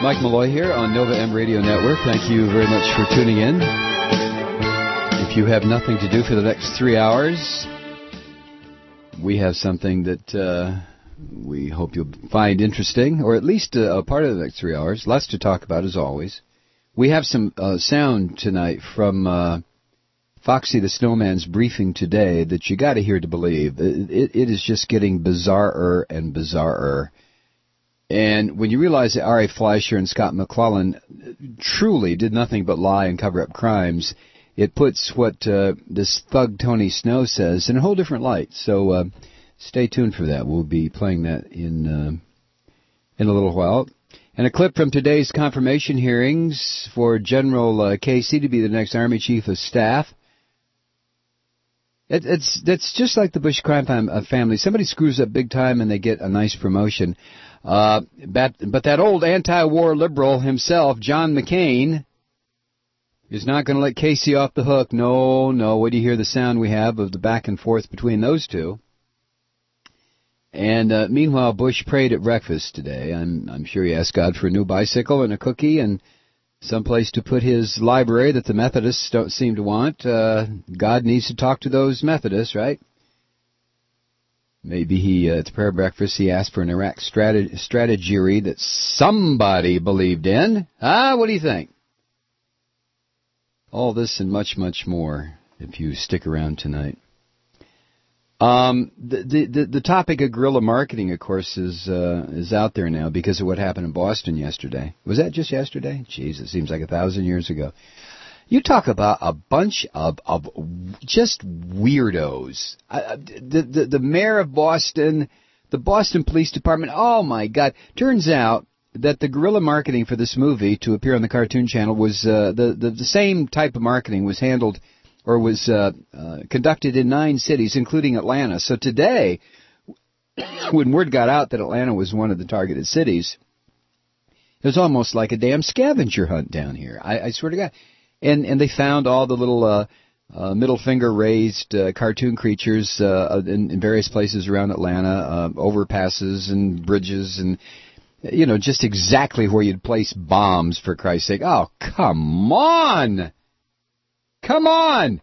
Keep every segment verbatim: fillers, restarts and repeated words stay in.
Mike Malloy here on Nova M Radio Network. Thank you very much for tuning in. If you have nothing to do for the next three hours, we have something that uh, we hope you'll find interesting, or at least a, a part of the next three hours. Lots to talk about, as always. We have some uh, sound tonight from uh, Foxy the Snowman's briefing today that you got to hear to believe. It, it, it is just getting bizarrer and bizarrer. And when you realize that R A. Fleischer and Scott McClellan truly did nothing but lie and cover up crimes, it puts what uh, this thug Tony Snow says in a whole different light. So uh, stay tuned for that. We'll be playing that in uh, in a little while. And a clip from today's confirmation hearings for General uh, Casey to be the next Army Chief of Staff. It, it's that's just like the Bush crime fam- uh, family. Somebody screws up big time and they get a nice promotion. Uh, but, but that old anti-war liberal himself, John McCain, is not going to let Casey off the hook. No, no. What do you hear the sound we have of the back and forth between those two? And uh, meanwhile, Bush prayed at breakfast today. I'm, I'm sure he asked God for a new bicycle and a cookie and someplace to put his library that the Methodists don't seem to want. Uh, God needs to talk to those Methodists, right? Maybe he, uh, at the prayer breakfast, he asked for an Iraq strateg- strategy that somebody believed in. Ah, what do you think? All this and much, much more if you stick around tonight. Um, the, the, the, the topic of guerrilla marketing, of course, is uh, is out there now because of what happened in Boston yesterday. Was that just yesterday? Jeez, it seems like a thousand years ago. You talk about a bunch of, of just weirdos. Uh, the, the the mayor of Boston, the Boston Police Department, oh my God. Turns out that the guerrilla marketing for this movie to appear on the Cartoon Channel was, uh, the, the, the same type of marketing was handled or was uh, uh, conducted in nine cities, including Atlanta. So today, when word got out that Atlanta was one of the targeted cities, it was almost like a damn scavenger hunt down here. I, I swear to God. And and they found all the little uh, uh, middle finger raised uh, cartoon creatures uh, in, in various places around Atlanta, uh, overpasses and bridges, and you know just exactly where you'd place bombs, for Christ's sake. Oh, come on, come on.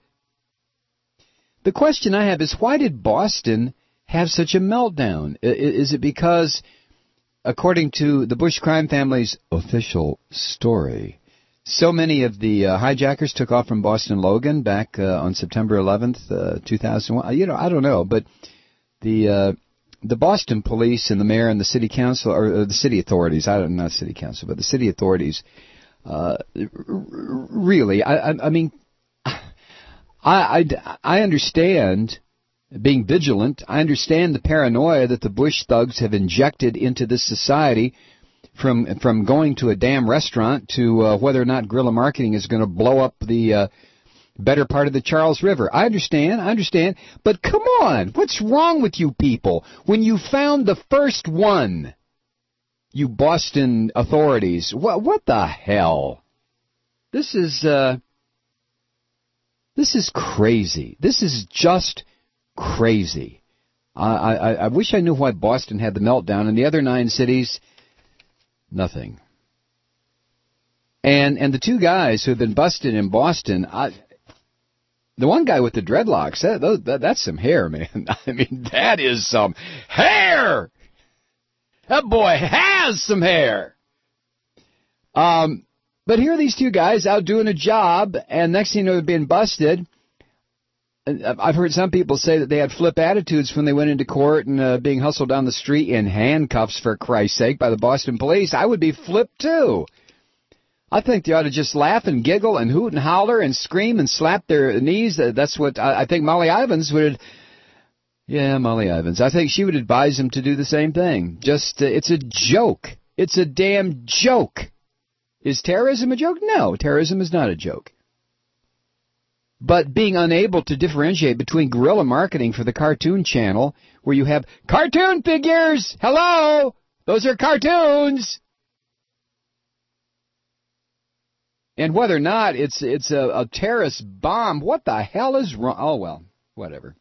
The question I have is, why did Boston have such a meltdown? Is it because, according to the Bush crime family's official story, so many of the uh, hijackers took off from Boston Logan back uh, on September eleventh, uh, two thousand one. You know, I don't know, but the uh, the Boston police and the mayor and the city council, or, or the city authorities, I don't know, not city council, but the city authorities, uh, really, I, I, I mean, I, I, I understand being vigilant. I understand the paranoia that the Bush thugs have injected into this society. From from going to a damn restaurant to uh, whether or not guerrilla marketing is going to blow up the uh, better part of the Charles River. I understand, I understand. But come on, what's wrong with you people? When you found the first one, you Boston authorities, what what the hell? This is uh, this is crazy. This is just crazy. I, I I wish I knew why Boston had the meltdown and the other nine cities. Nothing. And and the two guys who have been busted in Boston, I, the one guy with the dreadlocks, that, that, that's some hair, man. I mean, that is some hair. That boy has some hair. Um, but here are these two guys out doing a job, and next thing you know, they're being busted. I've heard some people say that they had flip attitudes when they went into court and uh, being hustled down the street in handcuffs, for Christ's sake, by the Boston police. I would be flipped, too. I think they ought to just laugh and giggle and hoot and holler and scream and slap their knees. That's what I, I think Molly Ivins would... Yeah, Molly Ivins. I think she would advise them to do the same thing. Just, uh, it's a joke. It's a damn joke. Is terrorism a joke? No, terrorism is not a joke. But being unable to differentiate between guerrilla marketing for the Cartoon Channel, where you have cartoon figures, hello, those are cartoons, and whether or not it's it's a, a terrorist bomb, what the hell is wrong? Oh, well, whatever.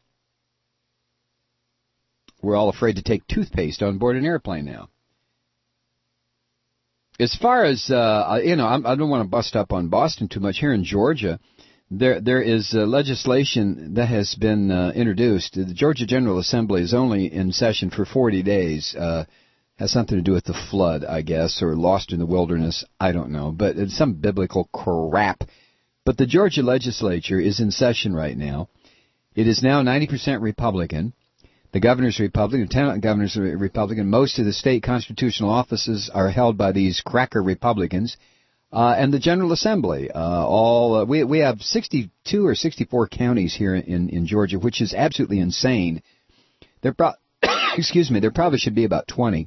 We're all afraid to take toothpaste on board an airplane now. as far as, uh, you know, I'm, I don't want to bust up on Boston too much. Here in Georgia, there there is uh, legislation that has been uh, introduced. The Georgia General Assembly is only in session for forty days. Uh, has something to do with the flood, I guess, or lost in the wilderness. I don't know, but it's some biblical crap. But the Georgia legislature is in session right now. It is now ninety percent Republican. The governor's Republican, lieutenant governor's Republican. Most of the state constitutional offices are held by these cracker Republicans. Uh, and the General Assembly, uh, all, uh, we, we have sixty-two or sixty-four counties here in, in Georgia, which is absolutely insane. There pro- excuse me, there probably should be about twenty.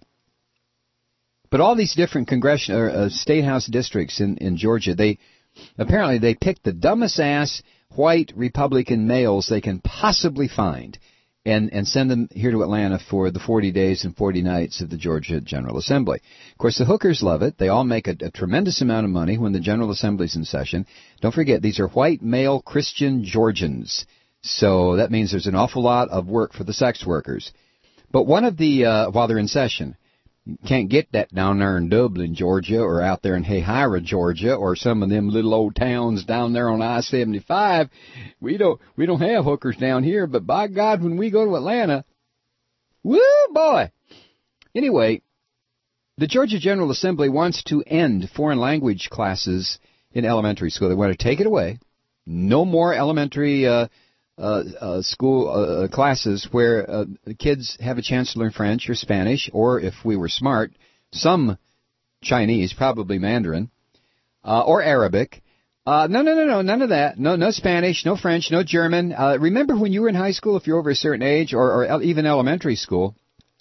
But all these different congressional, or, uh, state house districts in, in Georgia, they, apparently they picked the dumbest ass white Republican males they can possibly find. And, and send them here to Atlanta for the forty days and forty nights of the Georgia General Assembly. Of course, the hookers love it. They all make a, a tremendous amount of money when the General Assembly's in session. Don't forget, these are white male Christian Georgians. So that means there's an awful lot of work for the sex workers. But one of the, uh, while they're in session, you can't get that down there in Dublin, Georgia, or out there in Hayhira, Georgia, or some of them little old towns down there on I seventy-five. We don't we don't have hookers down here, but by God, when we go to Atlanta, woo, boy. Anyway, the Georgia General Assembly wants to end foreign language classes in elementary school. They want to take it away. No more elementary uh Uh, uh, school uh, classes where uh, the kids have a chance to learn French or Spanish, or if we were smart, some Chinese, probably Mandarin, uh, or Arabic. Uh, no, no, no, no, none of that. No, no Spanish, no French, no German. Uh, remember when you were in high school, if you're over a certain age, or, or even elementary school,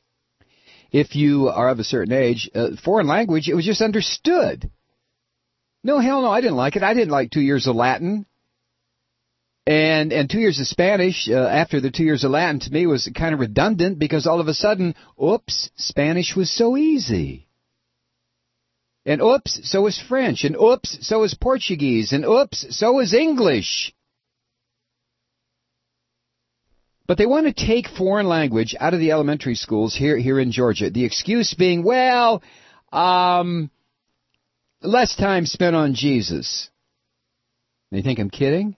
if you are of a certain age, uh, foreign language, it was just understood. No, hell no, I didn't like it. I didn't like two years of Latin. And and two years of Spanish, uh, after the two years of Latin, to me was kind of redundant because all of a sudden, oops, Spanish was so easy. And oops, so was French. And oops, so was Portuguese. And oops, so was English. But they want to take foreign language out of the elementary schools here here in Georgia. The excuse being, well, um, less time spent on Jesus. They think I'm kidding?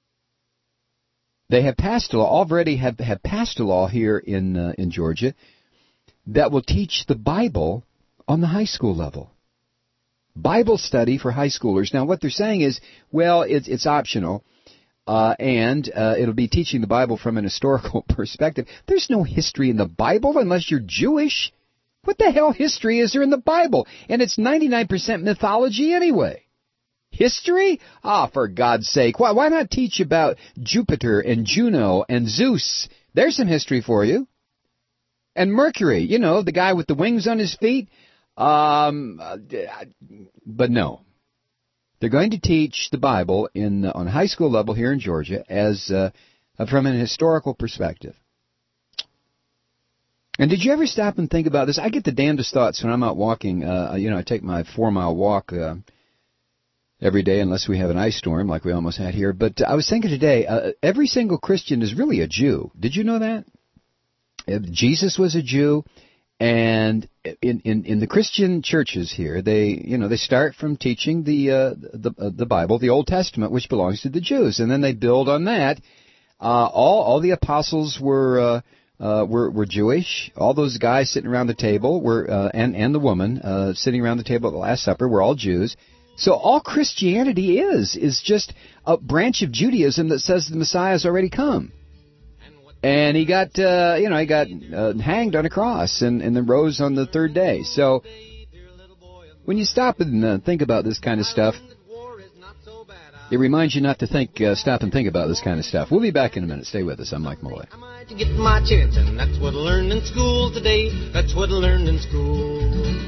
They have passed a law, already have, have passed a law here in uh, in Georgia that will teach the Bible on the high school level. Bible study for high schoolers. Now, what they're saying is, well, it's, it's optional, uh, and uh, it'll be teaching the Bible from an historical perspective. There's no history in the Bible unless you're Jewish. What the hell history is there in the Bible? And it's ninety-nine percent mythology anyway. History? Ah, for God's sake. Why, why not teach about Jupiter and Juno and Zeus? There's some history for you. And Mercury, you know, the guy with the wings on his feet. Um, but no. They're going to teach the Bible in on high school level here in Georgia as uh, from an historical perspective. And did you ever stop and think about this? I get the damnedest thoughts when I'm out walking. Uh, you know, I take my four-mile walk uh, every day, unless we have an ice storm like we almost had here. But I was thinking today, uh, every single Christian is really a Jew. Did you know that? Jesus was a Jew, and in, in, in the Christian churches here, they you know they start from teaching the uh, the uh, the Bible, the Old Testament, which belongs to the Jews, and then they build on that. Uh, all all the apostles were. Uh, Uh, were, were Jewish. All those guys sitting around the table were, uh, and, and the woman, uh, sitting around the table at the Last Supper were all Jews. So all Christianity is, is just a branch of Judaism that says the Messiah has already come. And he got, uh, you know, he got uh, hanged on a cross and, and then rose on the third day. So when you stop and uh, think about this kind of stuff, it reminds you not to think, uh, stop and think about this kind of stuff. We'll be back in a minute. Stay with us. I'm Mike Moley. To get my chance, and that's what I learned in school today. That's what I learned in school.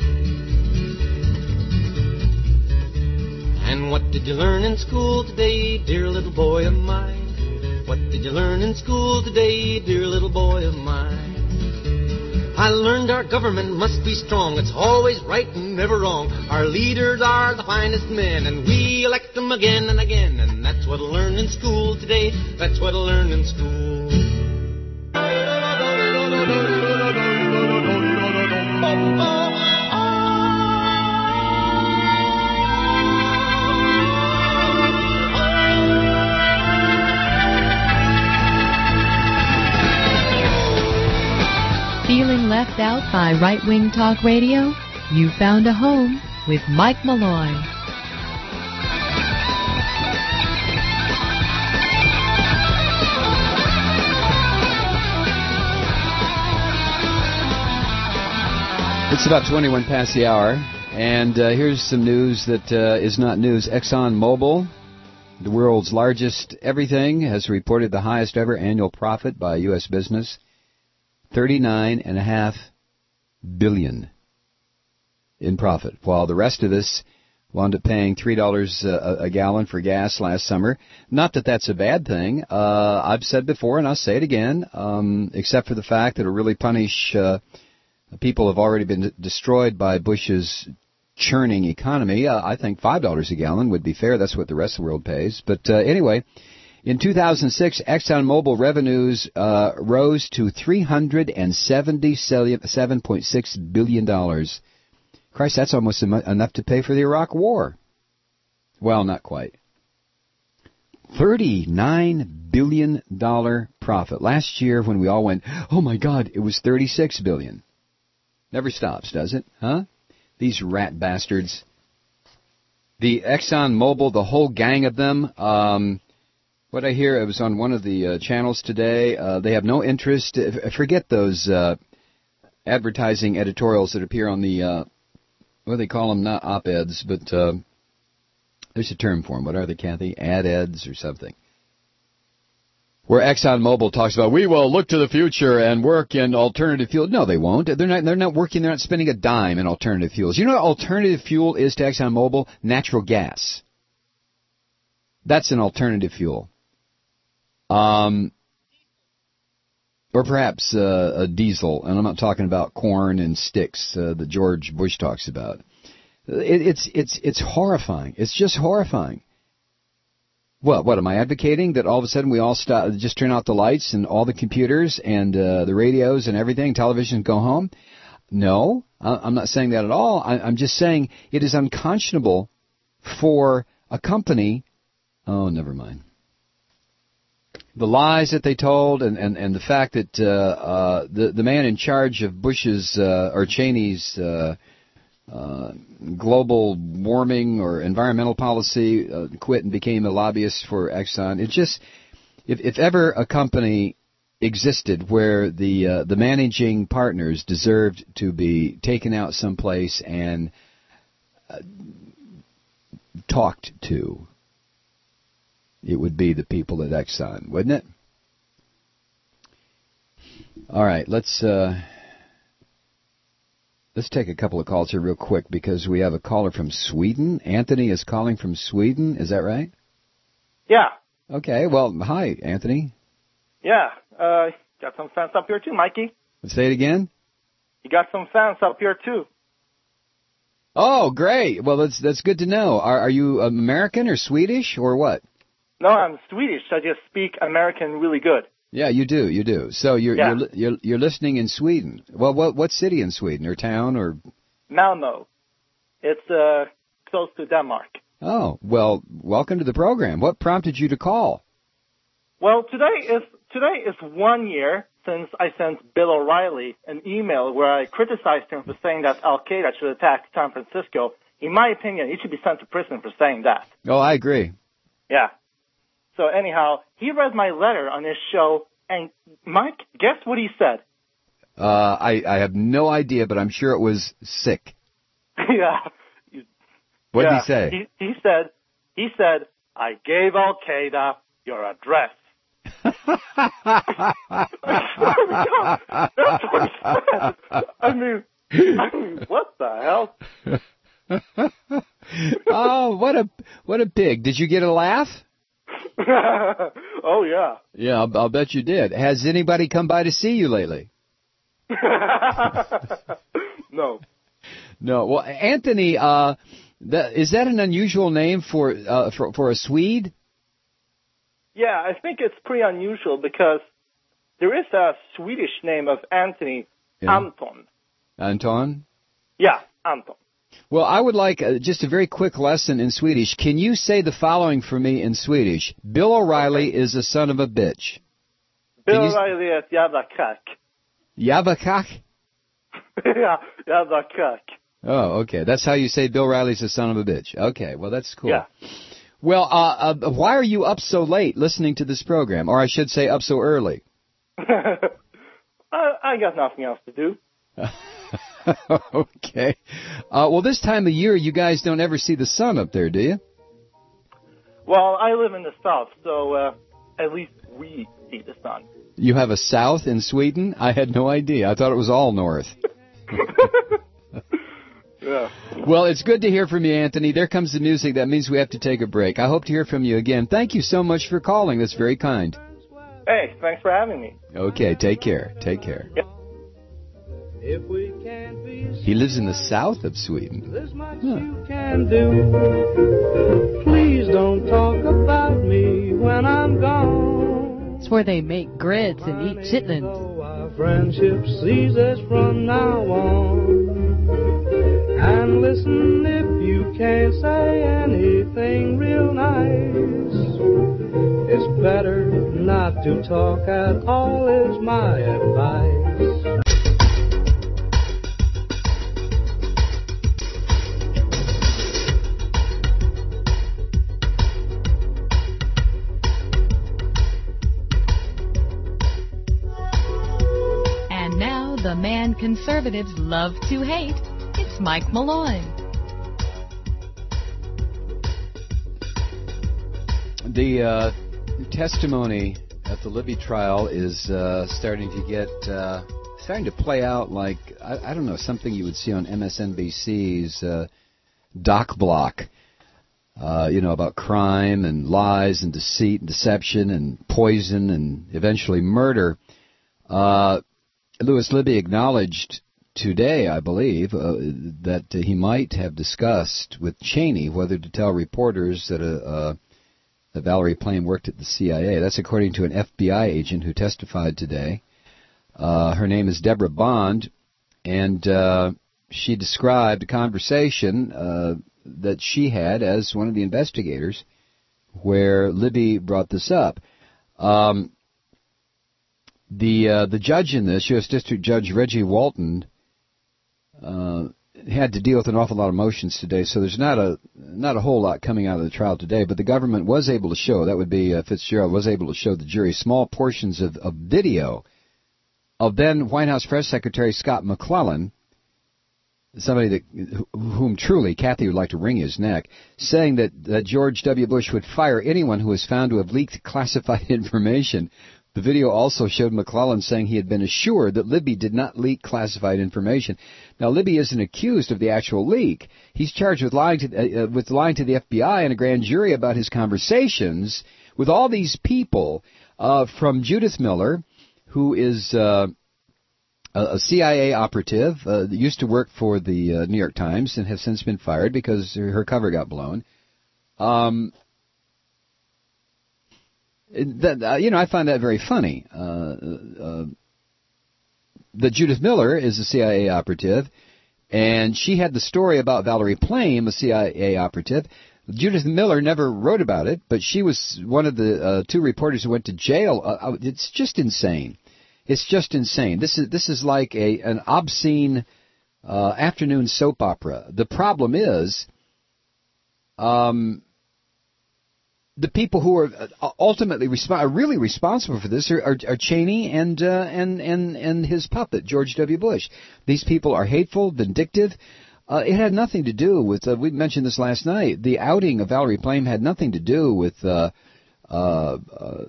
And what did you learn in school today, dear little boy of mine? What did you learn in school today, dear little boy of mine? I learned our government must be strong. It's always right and never wrong. Our leaders are the finest men, and we elect them again and again. And that's what I learned in school today. That's what I learned in school. Sci-Fi Right-Wing Talk Radio, you found a home with Mike Malloy. It's about twenty-one past the hour, and uh, here's some news that uh, is not news. ExxonMobil, the world's largest everything, has reported the highest ever annual profit by U S business, thirty-nine point five billion dollars in profit, while the rest of us wound up paying three dollars a, a gallon for gas last summer. Not that that's a bad thing. Uh, I've said before, and I'll say it again, um, except for the fact that it'll really punish uh, people who have already been destroyed by Bush's churning economy. Uh, I think five dollars a gallon would be fair. That's what the rest of the world pays. But uh, anyway, in two thousand six, ExxonMobil revenues uh, rose to three hundred seventy-seven point six billion dollars. Christ, that's almost em- enough to pay for the Iraq War. Well, not quite. thirty-nine billion dollars profit. Last year when we all went, oh my God, it was thirty-six billion dollars. Never stops, does it? Huh? These rat bastards. The ExxonMobil, the whole gang of them, um, what I hear, it was on one of the uh, channels today, uh, they have no interest. Forget those uh, advertising editorials that appear on the, uh, what do they call them? Not op-eds, but uh, there's a term for them. What are they, Kathy? Ad-eds or something. Where ExxonMobil talks about, we will look to the future and work in alternative fuel. No, they won't. They're not, they're not working, they're not spending a dime in alternative fuels. You know what alternative fuel is to ExxonMobil? Natural gas. That's an alternative fuel. Um, or perhaps uh, a diesel, and I'm not talking about corn and sticks uh, that George Bush talks about. It, it's it's it's horrifying. It's just horrifying. What, what, am I advocating that all of a sudden we all stop, just turn out the lights and all the computers and uh, the radios and everything, television, go home? No, I'm not saying that at all. I'm just saying it is unconscionable for a company. Oh, never mind. The lies that they told and, and, and the fact that uh, uh, the, the man in charge of Bush's uh, or Cheney's uh, Uh, global warming or environmental policy, uh, quit and became a lobbyist for Exxon. It just, if, if ever a company existed where the uh, the managing partners deserved to be taken out someplace and uh, talked to, it would be the people at Exxon, wouldn't it? All right, let's. Uh, Let's take a couple of calls here real quick because we have a caller from Sweden. Anthony is calling from Sweden. Is that right? Yeah. Okay. Well, hi, Anthony. Yeah. Uh, got some fans up here too, Mikey. Say it again. You got some fans up here too. Oh, great. Well, that's that's good to know. Are, are you American or Swedish or what? No, I'm Swedish. I just speak American really good. Yeah, you do, you do. So you're yeah. you're, you're you're listening in Sweden. Well, what what city in Sweden or town or? Malmo. It's uh close to Denmark. Oh, well, welcome to the program. What prompted you to call? Well, today is today is one year since I sent Bill O'Reilly an email where I criticized him for saying that Al Qaeda should attack San Francisco. In my opinion, he should be sent to prison for saying that. Oh, I agree. Yeah. So anyhow, he read my letter on his show, and Mike, guess what he said? Uh, I, I have no idea, but I'm sure it was sick. yeah. What yeah. did he say? He, he said, he said, I gave Al Qaeda your address. That's what he said. I mean, I mean, what the hell? Oh, what a what a pig! Did you get a laugh? Oh, yeah. Yeah, I'll, I'll bet you did. Has anybody come by to see you lately? No. No. Well, Anthony, uh, that, is that an unusual name for, uh, for for a Swede? Yeah, I think it's pretty unusual because there is a Swedish name of Anthony, yeah. Anton. Anton? Yeah, Anton. Well, I would like uh, just a very quick lesson in Swedish. Can you say the following for me in Swedish? Bill O'Reilly okay. is a son of a bitch. Bill O'Reilly is jävla kack. Jävla kack? yeah, yeah, the cuck. Oh, okay. That's how you say Bill Riley's a son of a bitch. Okay, well, that's cool. Yeah. Well, uh, uh, why are you up so late listening to this program? Or I should say up so early. I, I got nothing else to do. Okay. Uh, well, this time of year, you guys don't ever see the sun up there, do you? Well, I live in the south, so uh, at least we see the sun. You have a south in Sweden? I had no idea. I thought it was all north. Yeah. Well, it's good to hear from you, Anthony. There comes the music. That means we have to take a break. I hope to hear from you again. Thank you so much for calling. That's very kind. Hey, thanks for having me. Okay, take care. Take care. Yeah. If we can't be, He lives in the south of Sweden. there's much Huh. you can do. Please don't talk about me when I'm gone. It's where they make grits and eat chitlins. So our friendship ceases from now on. And listen, if you can't say anything real nice, it's better not to talk at all, is my advice. And now, the man conservatives love to hate. It's Mike Malloy. The uh, testimony at the Libby trial is uh, starting to get uh, starting to play out like I, I don't know, something you would see on M S N B C's uh, Doc Block. Uh, you know, about crime and lies and deceit and deception and poison and eventually murder. Uh, Louis Libby acknowledged today, I believe, uh, that uh, he might have discussed with Cheney whether to tell reporters that a uh, that Valerie Plame worked at the C I A. That's according to an F B I agent who testified today. Uh, her name is Deborah Bond, and uh, she described a conversation uh, that she had as one of the investigators where Libby brought this up. Um, the uh, the judge in this, U S District Judge Reggie Walton, uh, had to deal with an awful lot of motions today, so there's not a not a whole lot coming out of the trial today, but the government was able to show, that would be uh, Fitzgerald, was able to show the jury small portions of, of video of then White House Press Secretary Scott McClellan, somebody that whom truly Kathy would like to wring his neck, saying that, that George W. Bush would fire anyone who was found to have leaked classified information. The video also showed McClellan saying he had been assured that Libby did not leak classified information. Now, Libby isn't accused of the actual leak. He's charged with lying to uh, with lying to the F B I and a grand jury about his conversations with all these people, uh, from Judith Miller, who is uh, a C I A operative, uh, that used to work for the uh, New York Times and has since been fired because her cover got blown. Um, that, uh, you know, I find that very funny. Uh, uh, that Judith Miller is a C I A operative, and she had the story about Valerie Plame, a C I A operative. Judith Miller never wrote about it, but she was one of the uh, two reporters who went to jail. Uh, it's just insane. It's just insane. This is this is like a an obscene uh, afternoon soap opera. The problem is, um, the people who are ultimately resp- are really responsible for this are, are, are Cheney and uh, and and and his puppet George W. Bush. These people are hateful, vindictive. Uh, it had nothing to do with. Uh, we mentioned this last night. The outing of Valerie Plame had nothing to do with uh, uh, uh,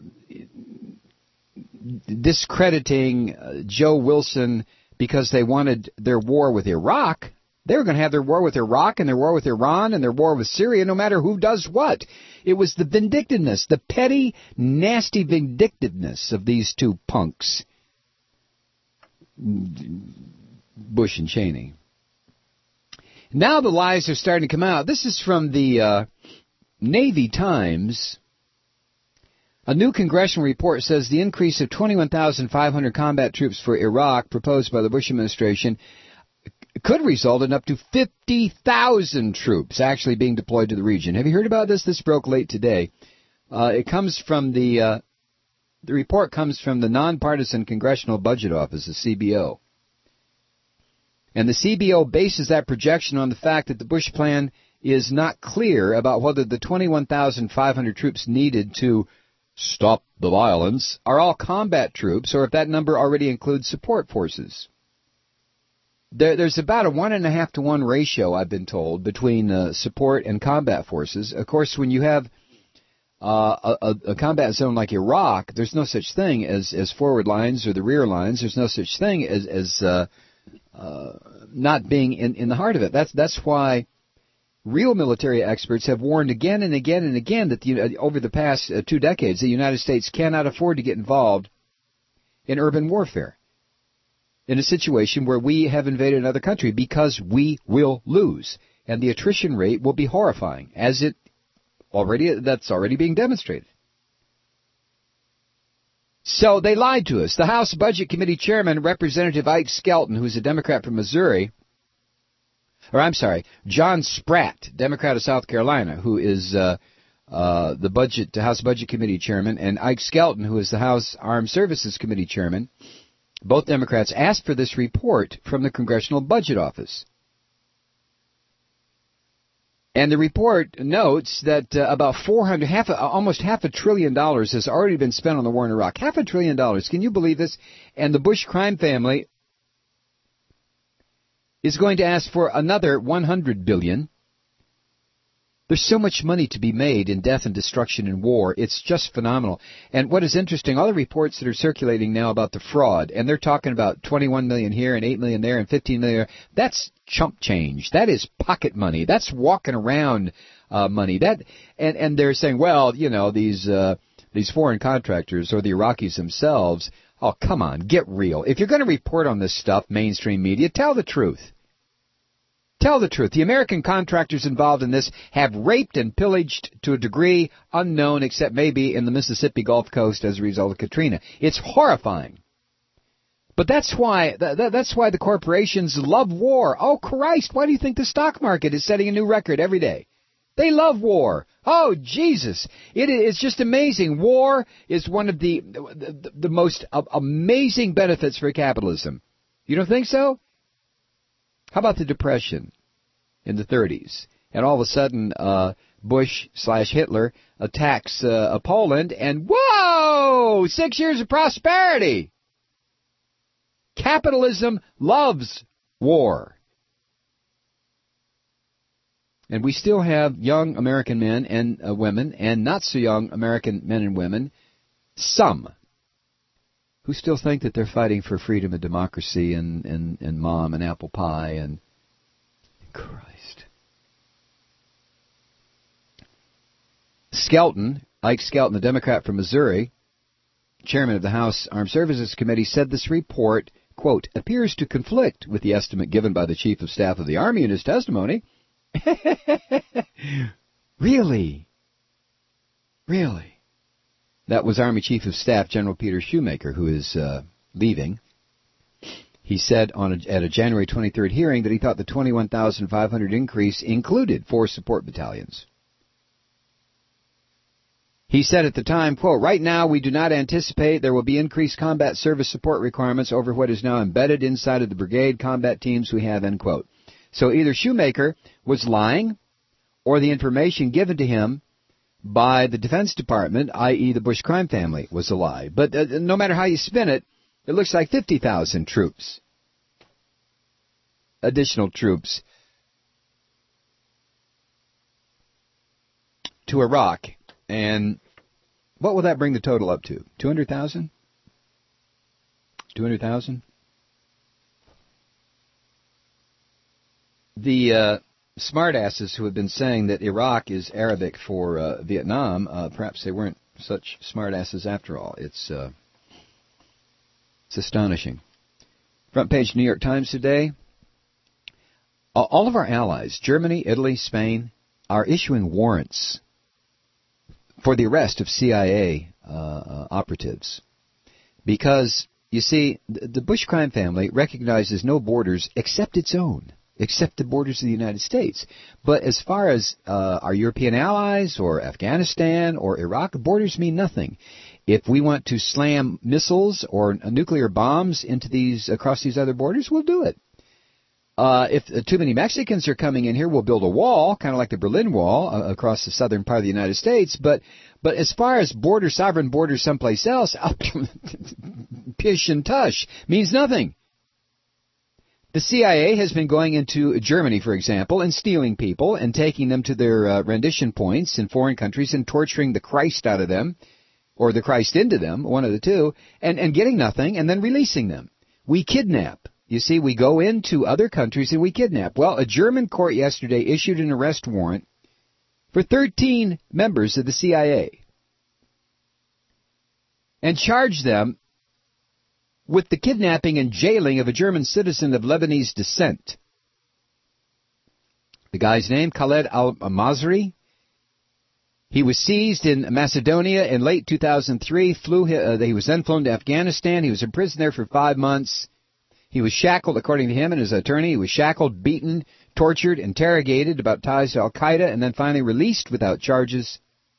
discrediting uh, Joe Wilson because they wanted their war with Iraq. They were going to have their war with Iraq and their war with Iran and their war with Syria, no matter who does what. It was the vindictiveness, the petty, nasty vindictiveness of these two punks, Bush and Cheney. Now the lies are starting to come out. This is from the uh, Navy Times. A new congressional report says the increase of twenty-one thousand five hundred combat troops for Iraq proposed by the Bush administration could result in up to fifty thousand troops actually being deployed to the region. Have you heard about this? This broke late today. Uh, it comes from the, uh, the report comes from the Nonpartisan Congressional Budget Office, the C B O. And the C B O bases that projection on the fact that the Bush plan is not clear about whether the twenty-one thousand five hundred troops needed to stop the violence are all combat troops, or if that number already includes support forces. There, there's about a one and a half to one ratio, I've been told, between uh, support and combat forces. Of course, when you have uh, a, a combat zone like Iraq, there's no such thing as, as forward lines or the rear lines. There's no such thing as, as uh, uh, not being in, in the heart of it. That's that's why real military experts have warned again and again and again that the, over the past uh, two decades, the United States cannot afford to get involved in urban warfare in a situation where we have invaded another country, because we will lose. And the attrition rate will be horrifying, as it already, that's already being demonstrated. So they lied to us. The House Budget Committee Chairman, Representative Ike Skelton, who's a Democrat from Missouri, or I'm sorry, John Spratt, Democrat of South Carolina, who is uh, uh, the budget House Budget Committee Chairman, and Ike Skelton, who is the House Armed Services Committee Chairman, both Democrats asked for this report from the Congressional Budget Office. And the report notes that uh, about four hundred, half, a, almost half a trillion dollars has already been spent on the war in Iraq. Half a trillion dollars. Can you believe this? And the Bush crime family is going to ask for another one hundred billion dollars. There's so much money to be made in death and destruction and war. It's just phenomenal. And what is interesting, all the reports that are circulating now about the fraud, and they're talking about twenty-one million here and eight million there and fifteen million there, that's chump change. That is pocket money. That's walking around uh, money. That and and they're saying, well, you know, these uh, these foreign contractors or the Iraqis themselves. Oh, come on, get real. If you're going to report on this stuff, mainstream media, tell the truth. Tell the truth. The American contractors involved in this have raped and pillaged to a degree unknown, except maybe in the Mississippi Gulf Coast as a result of Katrina. It's horrifying. But that's why that's why the corporations love war. Oh, Christ, why do you think the stock market is setting a new record every day? They love war. Oh, Jesus. It is just amazing. War is one of the the, the most amazing benefits for capitalism. You don't think so? How about the Depression in the thirties? And all of a sudden, uh, Bush slash Hitler attacks uh, Poland, and whoa! Six years of prosperity! Capitalism loves war. And we still have young American men and uh, women, and not so young American men and women, some, who still think that they're fighting for freedom and democracy and, and, and mom and apple pie and Christ. Skelton, Ike Skelton, the Democrat from Missouri, chairman of the House Armed Services Committee, said this report, quote, appears to conflict with the estimate given by the Chief of Staff of the Army in his testimony. Really? Really? That was Army Chief of Staff General Peter Shoemaker, who is uh, leaving. He said on a, at a January twenty-third hearing that he thought the twenty-one thousand five hundred increase included four support battalions. He said at the time, quote, right now we do not anticipate there will be increased combat service support requirements over what is now embedded inside of the brigade combat teams we have, end quote. So either Shoemaker was lying or the information given to him by the Defense Department, that is the Bush crime family, was a lie. But uh, no matter how you spin it, it looks like fifty thousand troops, additional troops, to Iraq. And what will that bring the total up to? two hundred thousand? two hundred thousand? The uh, smartasses who have been saying that Iraq is Arabic for uh, Vietnam, uh, perhaps they weren't such smartasses after all. It's uh, it's astonishing. Front page New York Times today. All of our allies, Germany, Italy, Spain, are issuing warrants for the arrest of C I A uh, uh, operatives. Because, you see, the Bush crime family recognizes no borders except its own, except the borders of the United States. But as far as uh, our European allies or Afghanistan or Iraq, borders mean nothing. If we want to slam missiles or nuclear bombs into these across these other borders, we'll do it. Uh, if uh, too many Mexicans are coming in here, we'll build a wall, kind of like the Berlin Wall, uh, across the southern part of the United States. But but as far as border, sovereign borders someplace else, pish and tush means nothing. The C I A has been going into Germany, for example, and stealing people and taking them to their uh, rendition points in foreign countries and torturing the Christ out of them, or the Christ into them, one of the two, and, and getting nothing and then releasing them. We kidnap. You see, we go into other countries and we kidnap. Well, a German court yesterday issued an arrest warrant for thirteen members of the C I A and charged them with the kidnapping and jailing of a German citizen of Lebanese descent. The guy's name, Khaled al-Masri. He was seized in Macedonia in late two thousand three. Flew, uh, he was then flown to Afghanistan. He was in prison there for five months. He was shackled, according to him and his attorney. He was shackled, beaten, tortured, interrogated about ties to Al-Qaeda, and then finally released without charges.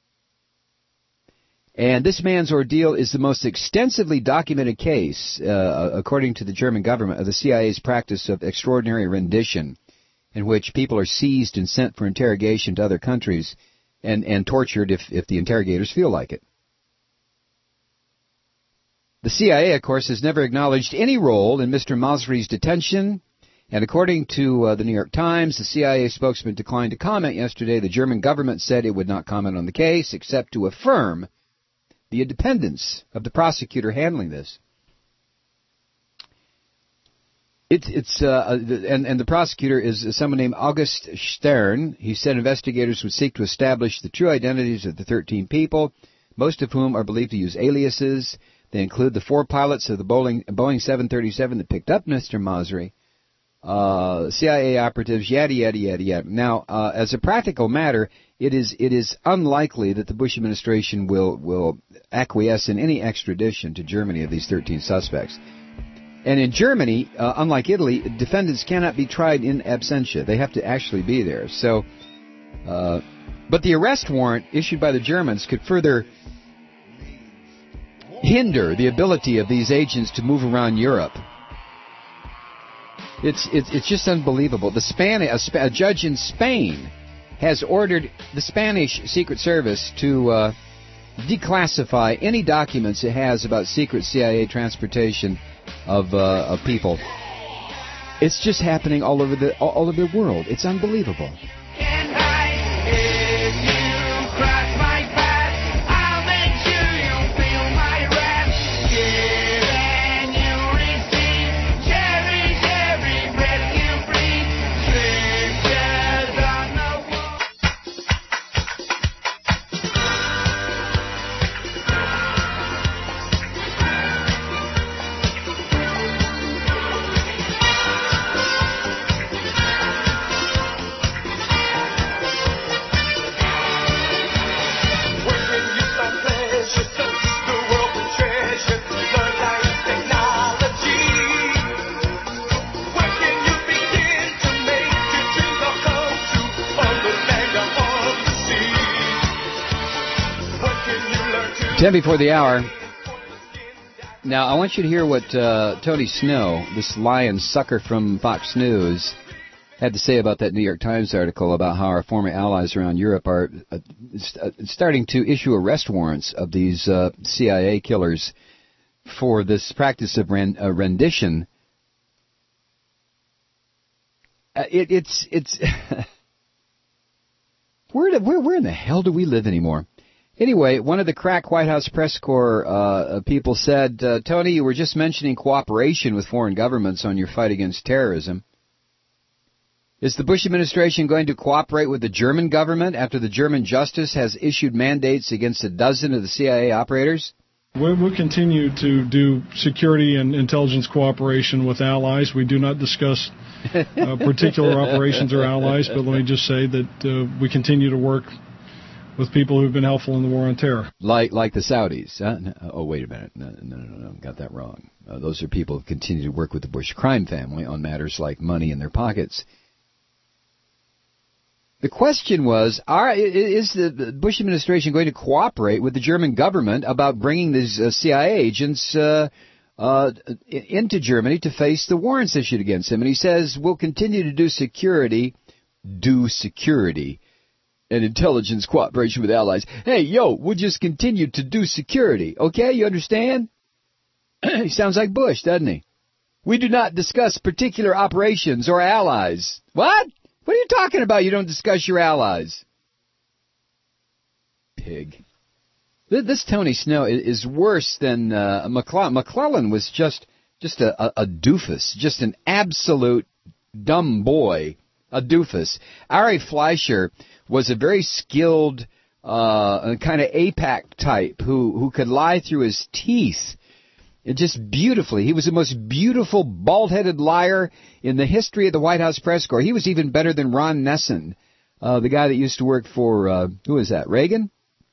And this man's ordeal is the most extensively documented case, uh, according to the German government, of the C I A's practice of extraordinary rendition, in which people are seized and sent for interrogation to other countries and, and tortured if, if the interrogators feel like it. The C I A, of course, has never acknowledged any role in Mister Masri's detention, and according to uh, the New York Times, the C I A spokesman declined to comment yesterday. The German government said it would not comment on the case, except to affirm the independence of the prosecutor handling this. It, it's uh, and, and the prosecutor is someone named August Stern. He said investigators would seek to establish the true identities of the thirteen people, most of whom are believed to use aliases. They include the four pilots of the Boeing, Boeing seven thirty-seven that picked up Mister Masri, uh, C I A operatives, yada, yada, yada, yada. Now, uh, as a practical matter, it is it is unlikely that the Bush administration will, will acquiesce in any extradition to Germany of these thirteen suspects. And in Germany, uh, unlike Italy, defendants cannot be tried in absentia. They have to actually be there. So, uh, but the arrest warrant issued by the Germans could further hinder the ability of these agents to move around Europe. It's it's it's just unbelievable. The Span a, a judge in Spain has ordered the Spanish Secret Service to uh, declassify any documents it has about secret C I A transportation of uh, of people. It's just happening all over the all, all over the world. It's unbelievable. Ten before the hour. Now, I want you to hear what uh, Tony Snow, this lion sucker from Fox News, had to say about that New York Times article about how our former allies around Europe are uh, st- starting to issue arrest warrants of these uh, C I A killers for this practice of ren- uh, rendition. Uh, it, it's it's where, where where in the hell do we live anymore? Anyway, one of the crack White House press corps uh, people said, uh, Tony, you were just mentioning cooperation with foreign governments on your fight against terrorism. Is the Bush administration going to cooperate with the German government after the German justice has issued mandates against a dozen of the C I A operators? We'll continue to do security and intelligence cooperation with allies. We do not discuss uh, particular operations or allies, but let me just say that uh, we continue to work with people who've been helpful in the war on terror. Like like the Saudis. Huh? No, oh, wait a minute. No, no, no, no, got that wrong. Uh, those are people who continue to work with the Bush crime family on matters like money in their pockets. The question was, are, is the Bush administration going to cooperate with the German government about bringing these uh, C I A agents uh, uh, uh, into Germany to face the warrants issued against him. And he says, we'll continue to do security, do security, and intelligence cooperation with allies. Hey, yo, we'll just continue to do security, okay? You understand? He sounds like Bush, doesn't he? We do not discuss particular operations or allies. What? What are you talking about? You don't discuss your allies. Pig. This Tony Snow is worse than uh, McClellan. McClellan was just just a, a, a doofus, just an absolute dumb boy, a doofus. Ari Fleischer was a very skilled uh, kind of AIPAC type who, who could lie through his teeth. It just beautifully. He was the most beautiful, bald-headed liar in the history of the White House press corps. He was even better than Ron Nessen, uh, the guy that used to work for, uh, who is that, Reagan?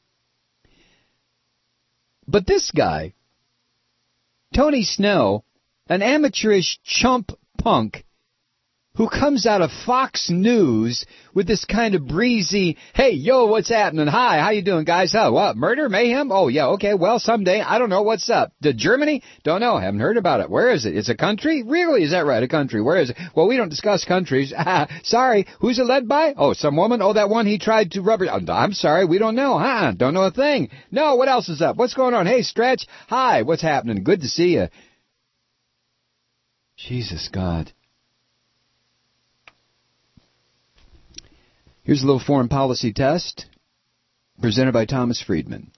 But this guy, Tony Snow, an amateurish chump punk, who comes out of Fox News with this kind of breezy, hey, yo, what's happening? Hi, how you doing, guys? Oh, what, murder, mayhem? Oh, yeah, okay, well, someday, I don't know, what's up? The Germany? Don't know, haven't heard about it. Where is it? It's a country? Really? Is that right, a country? Where is it? Well, we don't discuss countries. Sorry, who's it led by? Oh, some woman? Oh, that one he tried to rubber... I'm sorry, we don't know, huh? Don't know a thing. No, what else is up? What's going on? Hey, Stretch, hi, what's happening? Good to see you. Jesus, God. Here's a little foreign policy test presented by Thomas Friedman,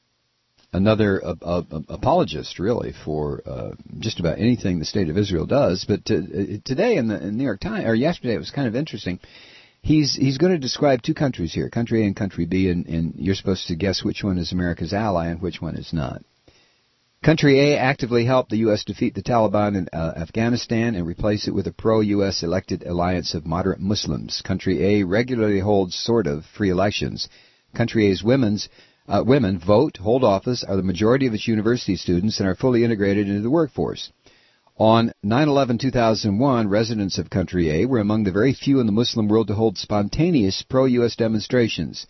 another uh, uh, apologist, really, for uh, just about anything the State of Israel does. But to, uh, today in the in New York Times, or yesterday, it was kind of interesting. He's he's going to describe two countries here, country A and country B, and, and you're supposed to guess which one is America's ally and which one is not. Country A actively helped the U S defeat the Taliban in uh, Afghanistan and replace it with a pro-U S elected alliance of moderate Muslims. Country A regularly holds sort of free elections. Country A's women's, uh, women vote, hold office, are the majority of its university students, and are fully integrated into the workforce. On nine eleven two thousand one, residents of Country A were among the very few in the Muslim world to hold spontaneous pro-U S demonstrations.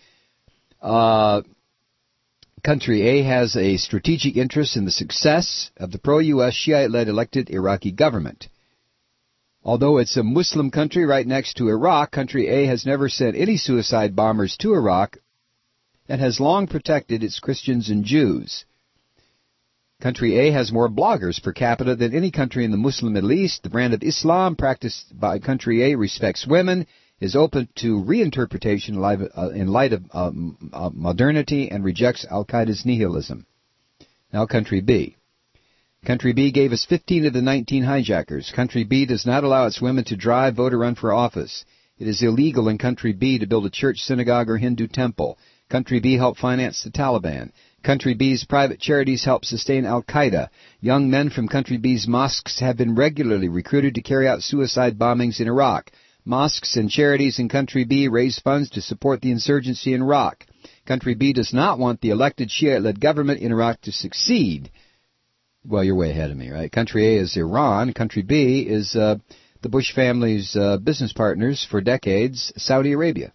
Uh... Country A has a strategic interest in the success of the pro-U S Shiite-led elected Iraqi government. Although it's a Muslim country right next to Iraq, Country A has never sent any suicide bombers to Iraq and has long protected its Christians and Jews. Country A has more bloggers per capita than any country in the Muslim Middle East. The brand of Islam practiced by Country A respects women, is open to reinterpretation in light of um, uh, modernity, and rejects Al-Qaeda's nihilism. Now Country B. Country B gave us fifteen of the nineteen hijackers. Country B does not allow its women to drive, vote, or run for office. It is illegal in Country B to build a church, synagogue, or Hindu temple. Country B helped finance the Taliban. Country B's private charities help sustain Al-Qaeda. Young men from Country B's mosques have been regularly recruited to carry out suicide bombings in Iraq. Mosques and charities in Country B raise funds to support the insurgency in Iraq. Country B does not want the elected Shiite-led government in Iraq to succeed. Well, you're way ahead of me, right? Country A is Iran. Country B is uh, the Bush family's uh, business partners for decades, Saudi Arabia.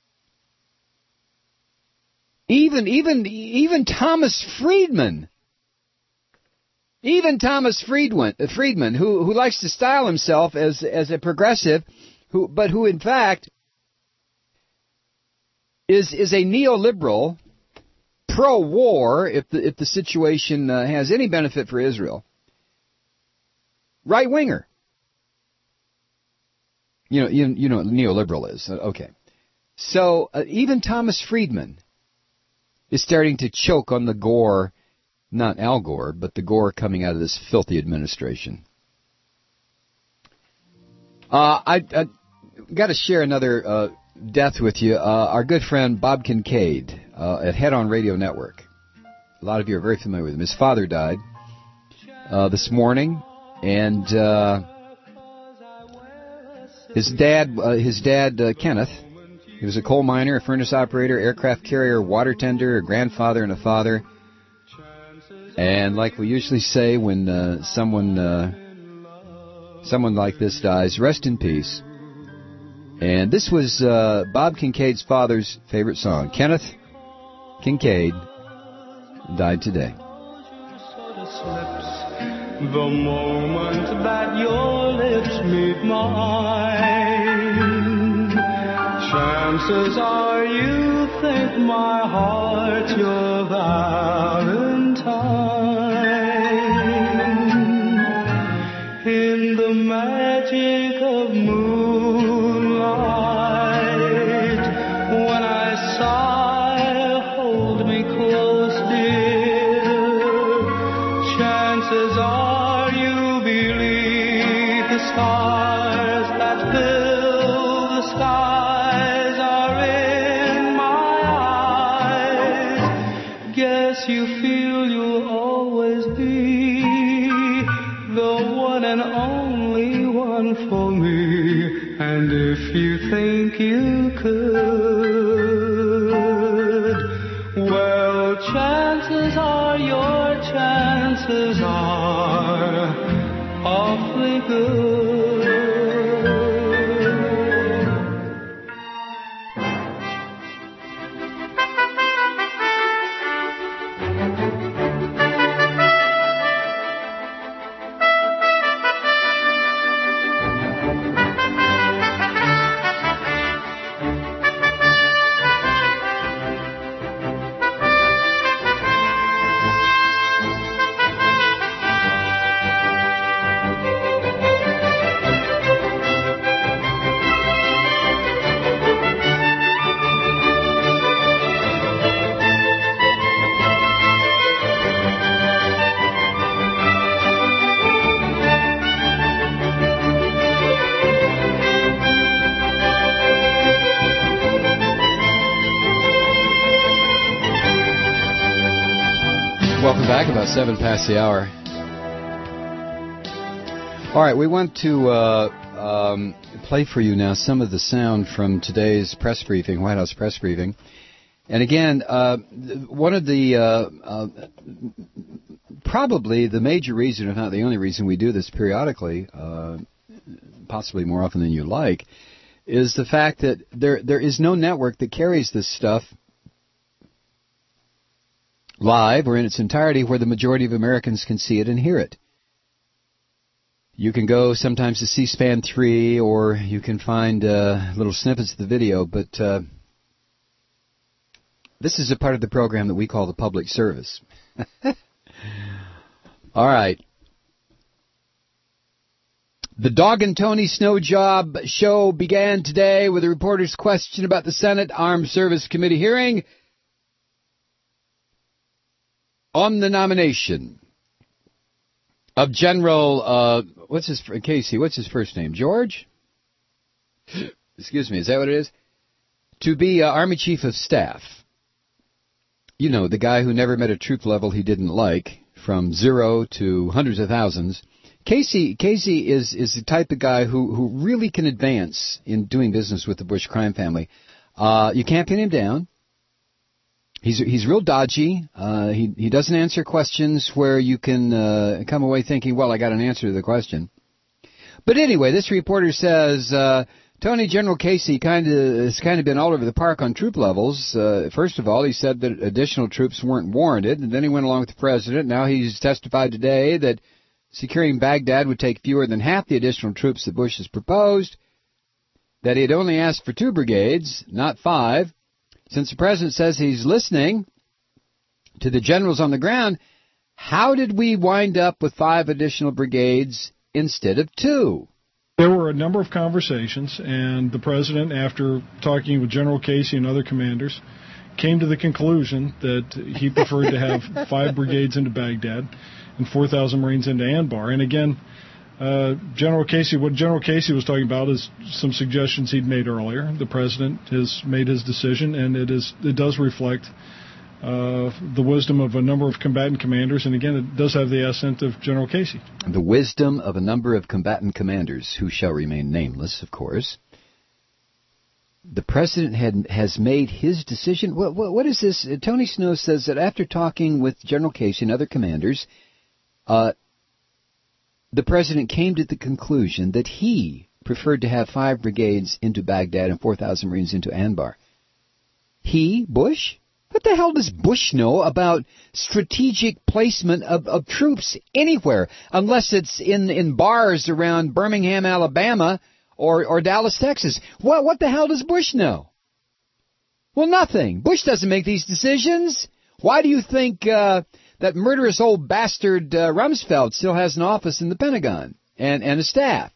Even, even, even Thomas Friedman, even Thomas Friedman, Friedman who, who likes to style himself as, as a progressive, Who, but who, in fact, is is a neoliberal, pro-war, if the if the situation uh, has any benefit for Israel, right-winger. You know, you, you know what neoliberal is. Okay. So uh, even Thomas Friedman is starting to choke on the gore, not Al Gore, but the gore coming out of this filthy administration. Uh, I... I got to share another uh, death with you. Uh, our good friend Bob Kincaid uh, at Head On Radio Network. A lot of you are very familiar with him. His father died uh, this morning, and uh, his dad, uh, his dad uh, Kenneth, he was a coal miner, a furnace operator, aircraft carrier, water tender, a grandfather, and a father. And like we usually say when uh, someone uh, someone like this dies, rest in peace. And this was uh, Bob Kincaid's father's favorite song. Kenneth Kincaid died today. The moment that your lips meet mine, chances are you think my heart's your Valentine. In the magic of moonlight, when I sigh, hold me close, dear. Chances are you believe the stars that fill the skies are in my eyes. Guess you feel you'll always be the one and only one for me. And if you think you could, well, chances are your chances are awfully good. Welcome back, about seven past the hour. All right, we want to uh, um, play for you now some of the sound from today's press briefing, White House press briefing. And again, uh, one of the, uh, uh, probably the major reason, if not the only reason we do this periodically, uh, possibly more often than you like, is the fact that there there is no network that carries this stuff live or in its entirety where the majority of Americans can see it and hear it. You can go sometimes to C SPAN three, or you can find uh, little snippets of the video, but uh, this is a part of the program that we call the public service. All right. The Dog and Tony Snow Job show began today with a reporter's question about the Senate Armed Service Committee hearing on the nomination of General, uh, what's his, Casey, what's his first name? George? Excuse me, is that what it is? To be uh, Army Chief of Staff. You know, the guy who never met a troop level he didn't like, from zero to hundreds of thousands. Casey Casey is, is the type of guy who, who really can advance in doing business with the Bush crime family. Uh, you can't pin him down. He's he's real dodgy. Uh, he he doesn't answer questions where you can uh, come away thinking, well, I got an answer to the question. But anyway, this reporter says uh, Tony General Casey kind of has kind of been all over the park on troop levels. Uh, first of all, he said that additional troops weren't warranted, and then he went along with the president. Now he's testified today that securing Baghdad would take fewer than half the additional troops that Bush has proposed. That he had only asked for two brigades, not five. Since the president says he's listening to the generals on the ground, how did we wind up with five additional brigades instead of two? There were a number of conversations, and the president, after talking with General Casey and other commanders, came to the conclusion that he preferred to have five brigades into Baghdad and four thousand Marines into Anbar. And again, Uh, General Casey, what General Casey was talking about is some suggestions he'd made earlier. The president has made his decision, and it is it does reflect uh, the wisdom of a number of combatant commanders, and again, it does have the assent of General Casey. The wisdom of a number of combatant commanders, who shall remain nameless, of course. The president had, has made his decision. What, what, what is this? Tony Snow says that after talking with General Casey and other commanders, uh, the president came to the conclusion that he preferred to have five brigades into Baghdad and four thousand Marines into Anbar. He, Bush? What the hell does Bush know about strategic placement of, of troops anywhere, unless it's in, in bars around Birmingham, Alabama, or, or Dallas, Texas? What, what the hell does Bush know? Well, nothing. Bush doesn't make these decisions. Why do you think uh, that murderous old bastard uh, Rumsfeld still has an office in the Pentagon and, and a staff?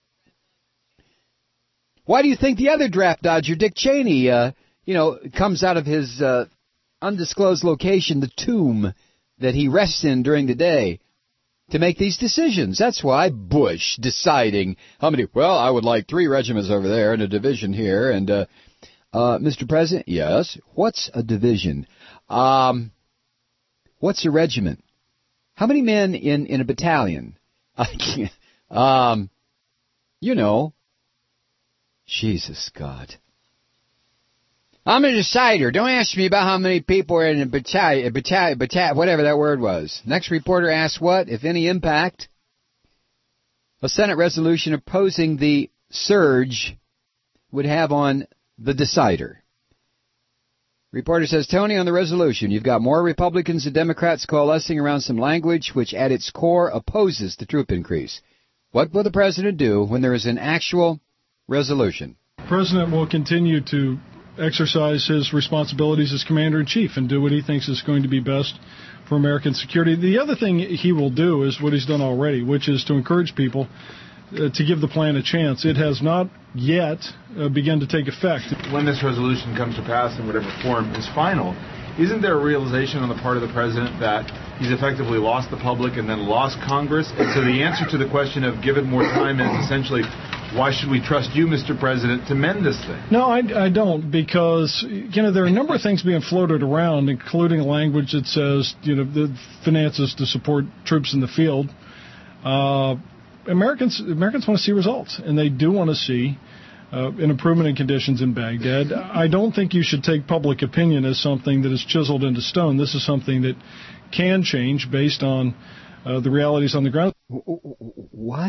Why do you think the other draft dodger, Dick Cheney, uh, you know, comes out of his uh, undisclosed location, the tomb that he rests in during the day, to make these decisions? That's why Bush deciding how many, well, I would like three regiments over there and a division here. And, uh, uh, Mister President, yes, what's a division? Um, what's a regiment? How many men in, in a battalion? I can't, um, you know, Jesus, God. I'm a decider. Don't ask me about how many people are in a battalion, battalion, battalion, whatever that word was. Next reporter asks what, if any, impact a Senate resolution opposing the surge would have on the decider. Reporter says, Tony, on the resolution, you've got more Republicans and Democrats coalescing around some language which at its core opposes the troop increase. What will the president do when there is an actual resolution? The president will continue to exercise his responsibilities as commander-in-chief and do what he thinks is going to be best for American security. The other thing he will do is what he's done already, which is to encourage people uh, to give the plan a chance. It has not yet uh, begun to take effect. When this resolution comes to pass in whatever form is final, isn't there a realization on the part of the president that he's effectively lost the public and then lost Congress? And so the answer to the question of give it more time is essentially, why should we trust you, Mister President, to mend this thing? No, I, I don't, because, you know, there are a number of things being floated around, including language that says, you know, the finances to support troops in the field. Uh, Americans Americans want to see results, and they do want to see uh, an improvement in conditions in Baghdad. I don't think you should take public opinion as something that is chiseled into stone. This is something that can change based on uh, the realities on the ground. What?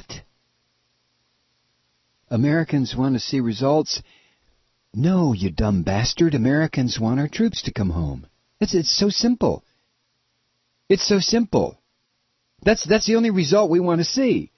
Americans want to see results? No, you dumb bastard. Americans want our troops to come home. It's it's so simple. It's so simple. That's that's the only result we want to see.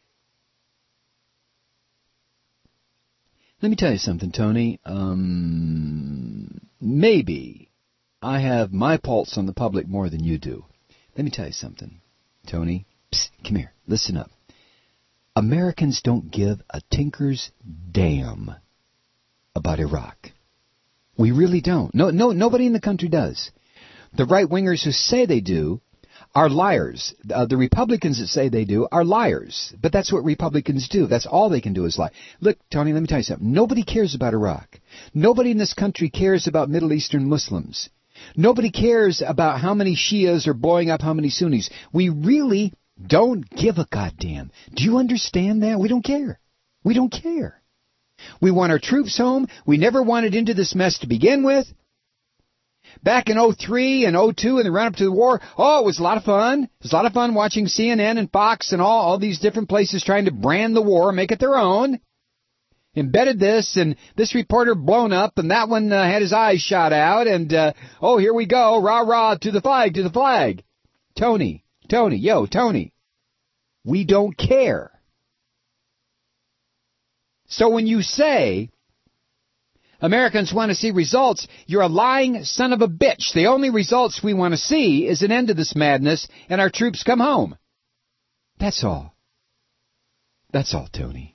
Let me tell you something, Tony. Um, maybe I have my pulse on the public more than you do. Let me tell you something, Tony. Psst, come here. Listen up. Americans don't give a tinker's damn about Iraq. We really don't. No, no, nobody in the country does. The right-wingers who say they do are liars. Uh, the Republicans that say they do are liars. But that's what Republicans do. That's all they can do is lie. Look, Tony, let me tell you something. Nobody cares about Iraq. Nobody in this country cares about Middle Eastern Muslims. Nobody cares about how many Shias are blowing up how many Sunnis. We really don't give a goddamn. Do you understand that? We don't care. We don't care. We want our troops home. We never wanted into this mess to begin with. Back in oh three and oh two in the run-up to the war, oh, it was a lot of fun. It was a lot of fun watching C N N and Fox and all, all these different places trying to brand the war, make it their own. Embedded this, and this reporter blown up, and that one uh, had his eyes shot out, and, uh, oh, here we go, rah-rah, to the flag, to the flag. Tony, Tony, yo, Tony, we don't care. So when you say Americans want to see results, you're a lying son of a bitch. The only results we want to see is an end to this madness and our troops come home. That's all. That's all, Tony.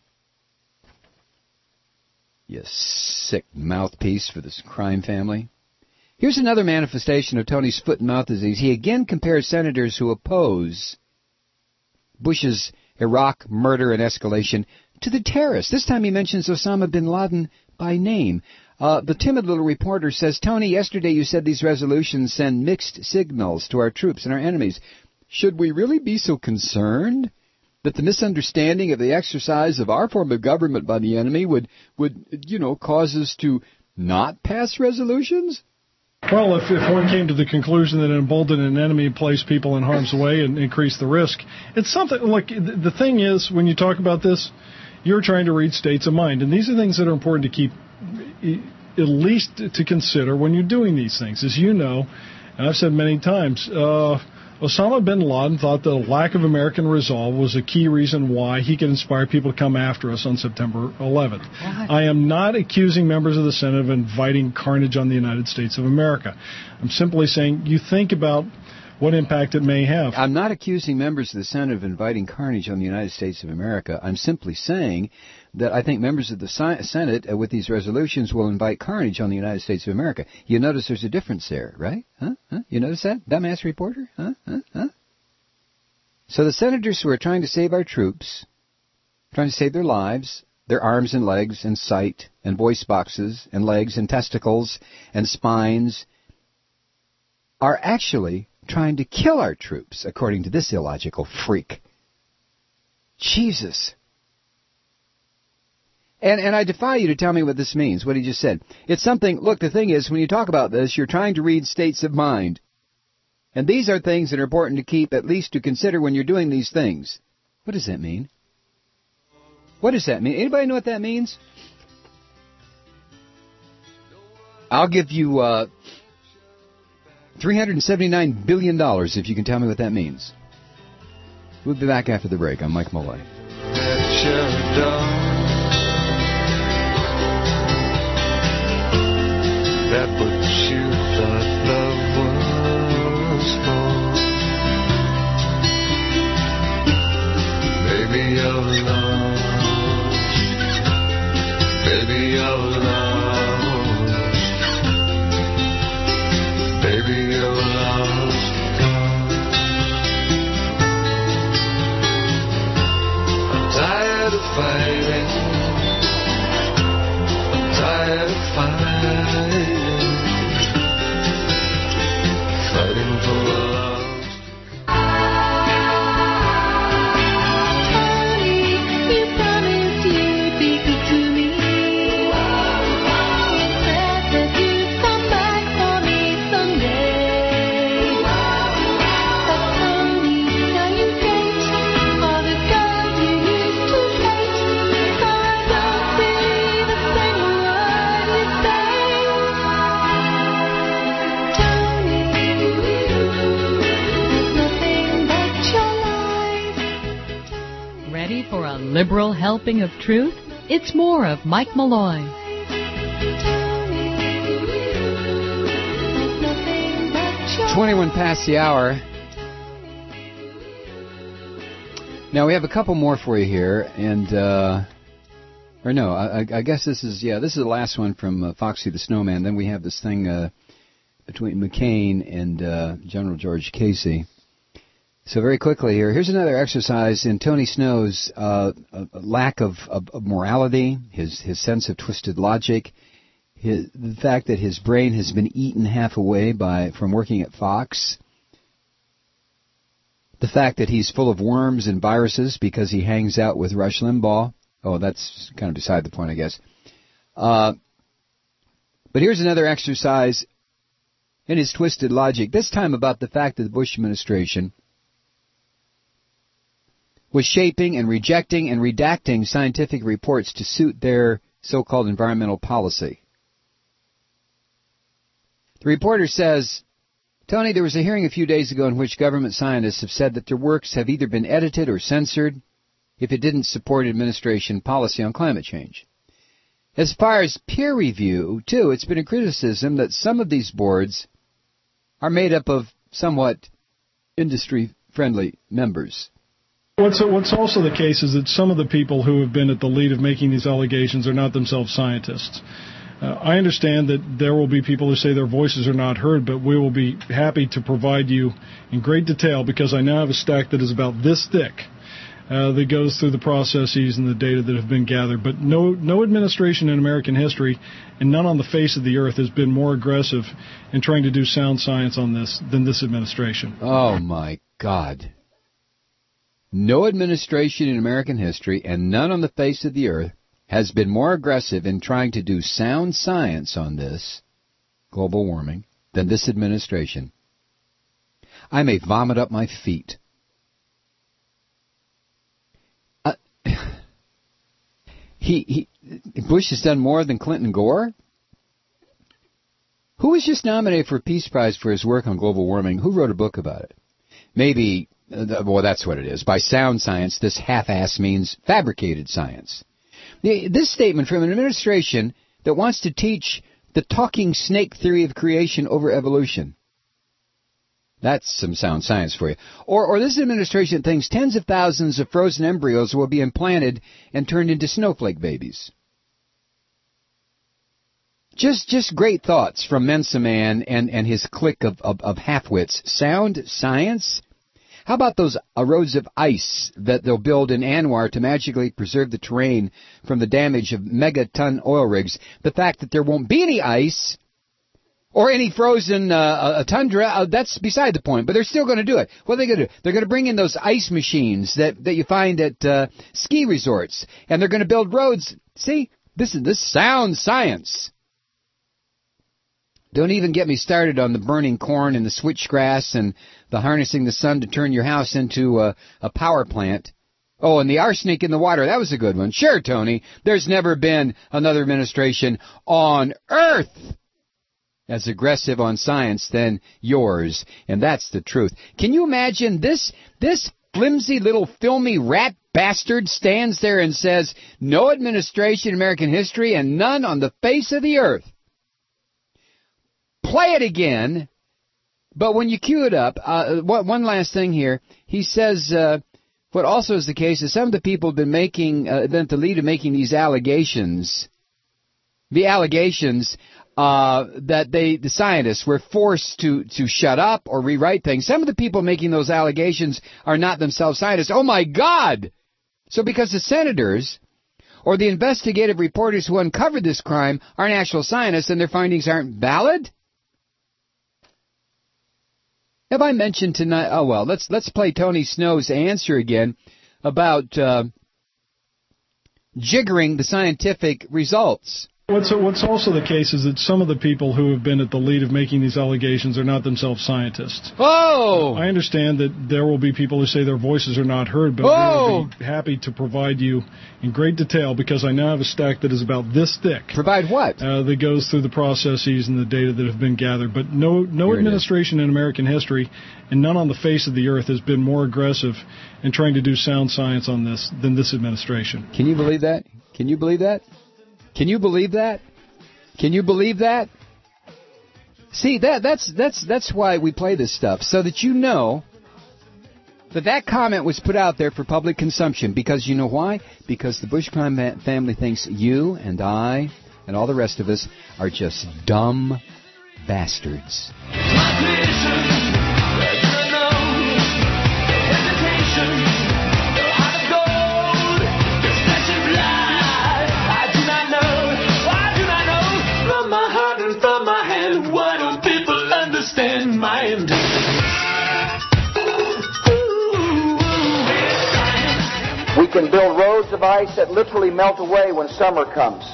You sick mouthpiece for this crime family. Here's another manifestation of Tony's foot and mouth disease. He again compares senators who oppose Bush's Iraq murder and escalation to the terrorists. This time he mentions Osama bin Laden by name. Uh, the timid little reporter says, Tony, yesterday you said these resolutions send mixed signals to our troops and our enemies. Should we really be so concerned that the misunderstanding of the exercise of our form of government by the enemy would, would you know, cause us to not pass resolutions? Well, if, if one came to the conclusion that embolden an enemy place people in harm's way and increase the risk, it's something, look, the thing is, when you talk about this, you're trying to read states of mind. And these are things that are important to keep at least to consider when you're doing these things. As you know, and I've said many times, uh, Osama bin Laden thought that a lack of American resolve was a key reason why he could inspire people to come after us on September eleventh. What? I am not accusing members of the Senate of inviting carnage on the United States of America. I'm simply saying you think about what impact it may have. I'm not accusing members of the Senate of inviting carnage on the United States of America. I'm simply saying that I think members of the Senate uh, with these resolutions will invite carnage on the United States of America. You notice there's a difference there, right? Huh? Huh? You notice that, dumbass reporter? Huh? Huh? Huh? So the senators who are trying to save our troops, trying to save their lives, their arms and legs and sight and voice boxes and legs and testicles and spines, are actually trying to kill our troops, according to this illogical freak. Jesus. And and I defy you to tell me what this means, what he just said. It's something, look, the thing is, when you talk about this, you're trying to read states of mind. And these are things that are important to keep, at least to consider when you're doing these things. What does that mean? What does that mean? Anybody know what that means? I'll give you uh, three hundred seventy-nine billion dollars if you can tell me what that means. We'll be back after the break. I'm Mike Malloy. That what you thought love was for. Baby, you're lost. Baby, you're lost. Baby, you're lost. I'm tired of fighting. I'm tired of fighting. Fighting for love. Tony, you promised you'd be good to me. You said that you'd come back for me someday. But Tony, now you date all the girls you used to hate. I don't believe a single word you say. Tony, there's nothing but your lies. Ready for a liberal helping of truth? It's more of Mike Malloy. twenty-one past the hour. Now, we have a couple more for you here, and, uh, or no, I, I guess this is, yeah, this is the last one from uh, Foxy the Snowman. Then we have this thing uh, between McCain and uh, General George Casey. So very quickly here, here's another exercise in Tony Snow's uh, lack of, of, of morality, his, his sense of twisted logic, his, the fact that his brain has been eaten half away by from working at Fox, the fact that he's full of worms and viruses because he hangs out with Rush Limbaugh. Oh, that's kind of beside the point, I guess. Uh, but here's another exercise in his twisted logic, this time about the fact that the Bush administration was shaping and rejecting and redacting scientific reports to suit their so-called environmental policy. The reporter says, Tony, there was a hearing a few days ago in which government scientists have said that their works have either been edited or censored if it didn't support administration policy on climate change. As far as peer review, too, it's been a criticism that some of these boards are made up of somewhat industry-friendly members. What's what's also the case is that some of the people who have been at the lead of making these allegations are not themselves scientists. Uh, I understand that there will be people who say their voices are not heard, but we will be happy to provide you in great detail because I now have a stack that is about this thick uh, that goes through the processes and the data that have been gathered. But no no administration in American history, and none on the face of the earth, has been more aggressive in trying to do sound science on this than this administration. Oh, my God. No administration in American history, and none on the face of the earth, has been more aggressive in trying to do sound science on this, global warming, than this administration. I may vomit up my feet. Uh, he, he, Bush has done more than Clinton Gore? Who was just nominated for a Peace Prize for his work on global warming? Who wrote a book about it? Maybe, uh, well, that's what it is. By sound science, this half-ass means fabricated science. The, this statement from an administration that wants to teach the talking snake theory of creation over evolution. That's some sound science for you. Or, or this administration thinks tens of thousands of frozen embryos will be implanted and turned into snowflake babies. Just just great thoughts from Mensa Man and, and his clique of, of, of half-wits. Sound science? How about those uh, roads of ice that they'll build in Anwar to magically preserve the terrain from the damage of megaton oil rigs? The fact that there won't be any ice or any frozen uh, tundra, uh, that's beside the point. But they're still going to do it. What are they going to do? They're going to bring in those ice machines that, that you find at uh, ski resorts. And they're going to build roads. See, this is this sound science. Don't even get me started on the burning corn and the switchgrass and the harnessing the sun to turn your house into a, a power plant. Oh, and the arsenic in the water, that was a good one. Sure, Tony, there's never been another administration on Earth as aggressive on science than yours, and that's the truth. Can you imagine this, this flimsy little filmy rat bastard stands there and says, no administration in American history and none on the face of the earth. Play it again, but when you cue it up, uh, one last thing here. He says, uh, what also is the case is some of the people have been making, uh, been at the lead of making these allegations, the allegations uh, that they, the scientists, were forced to, to shut up or rewrite things. Some of the people making those allegations are not themselves scientists. Oh, my God! So because the senators or the investigative reporters who uncovered this crime aren't actual scientists and their findings aren't valid? Have I mentioned tonight? Oh, well, let's let's play Tony Snow's answer again about uh, jiggering the scientific results. What's what's also the case is that some of the people who have been at the lead of making these allegations are not themselves scientists. Oh! I understand that there will be people who say their voices are not heard, but oh! we'll be happy to provide you in great detail because I now have a stack that is about this thick. Provide what? Uh, that goes through the processes and the data that have been gathered. But no no Here administration in American history, and none on the face of the earth, has been more aggressive in trying to do sound science on this than this administration. Can you believe that? Can you believe that? Can you believe that? Can you believe that? See, that that's that's that's why we play this stuff, so that you know that that comment was put out there for public consumption. Because you know why? Because the Bush crime family thinks you and I and all the rest of us are just dumb bastards. We can build roads of ice that literally melt away when summer comes.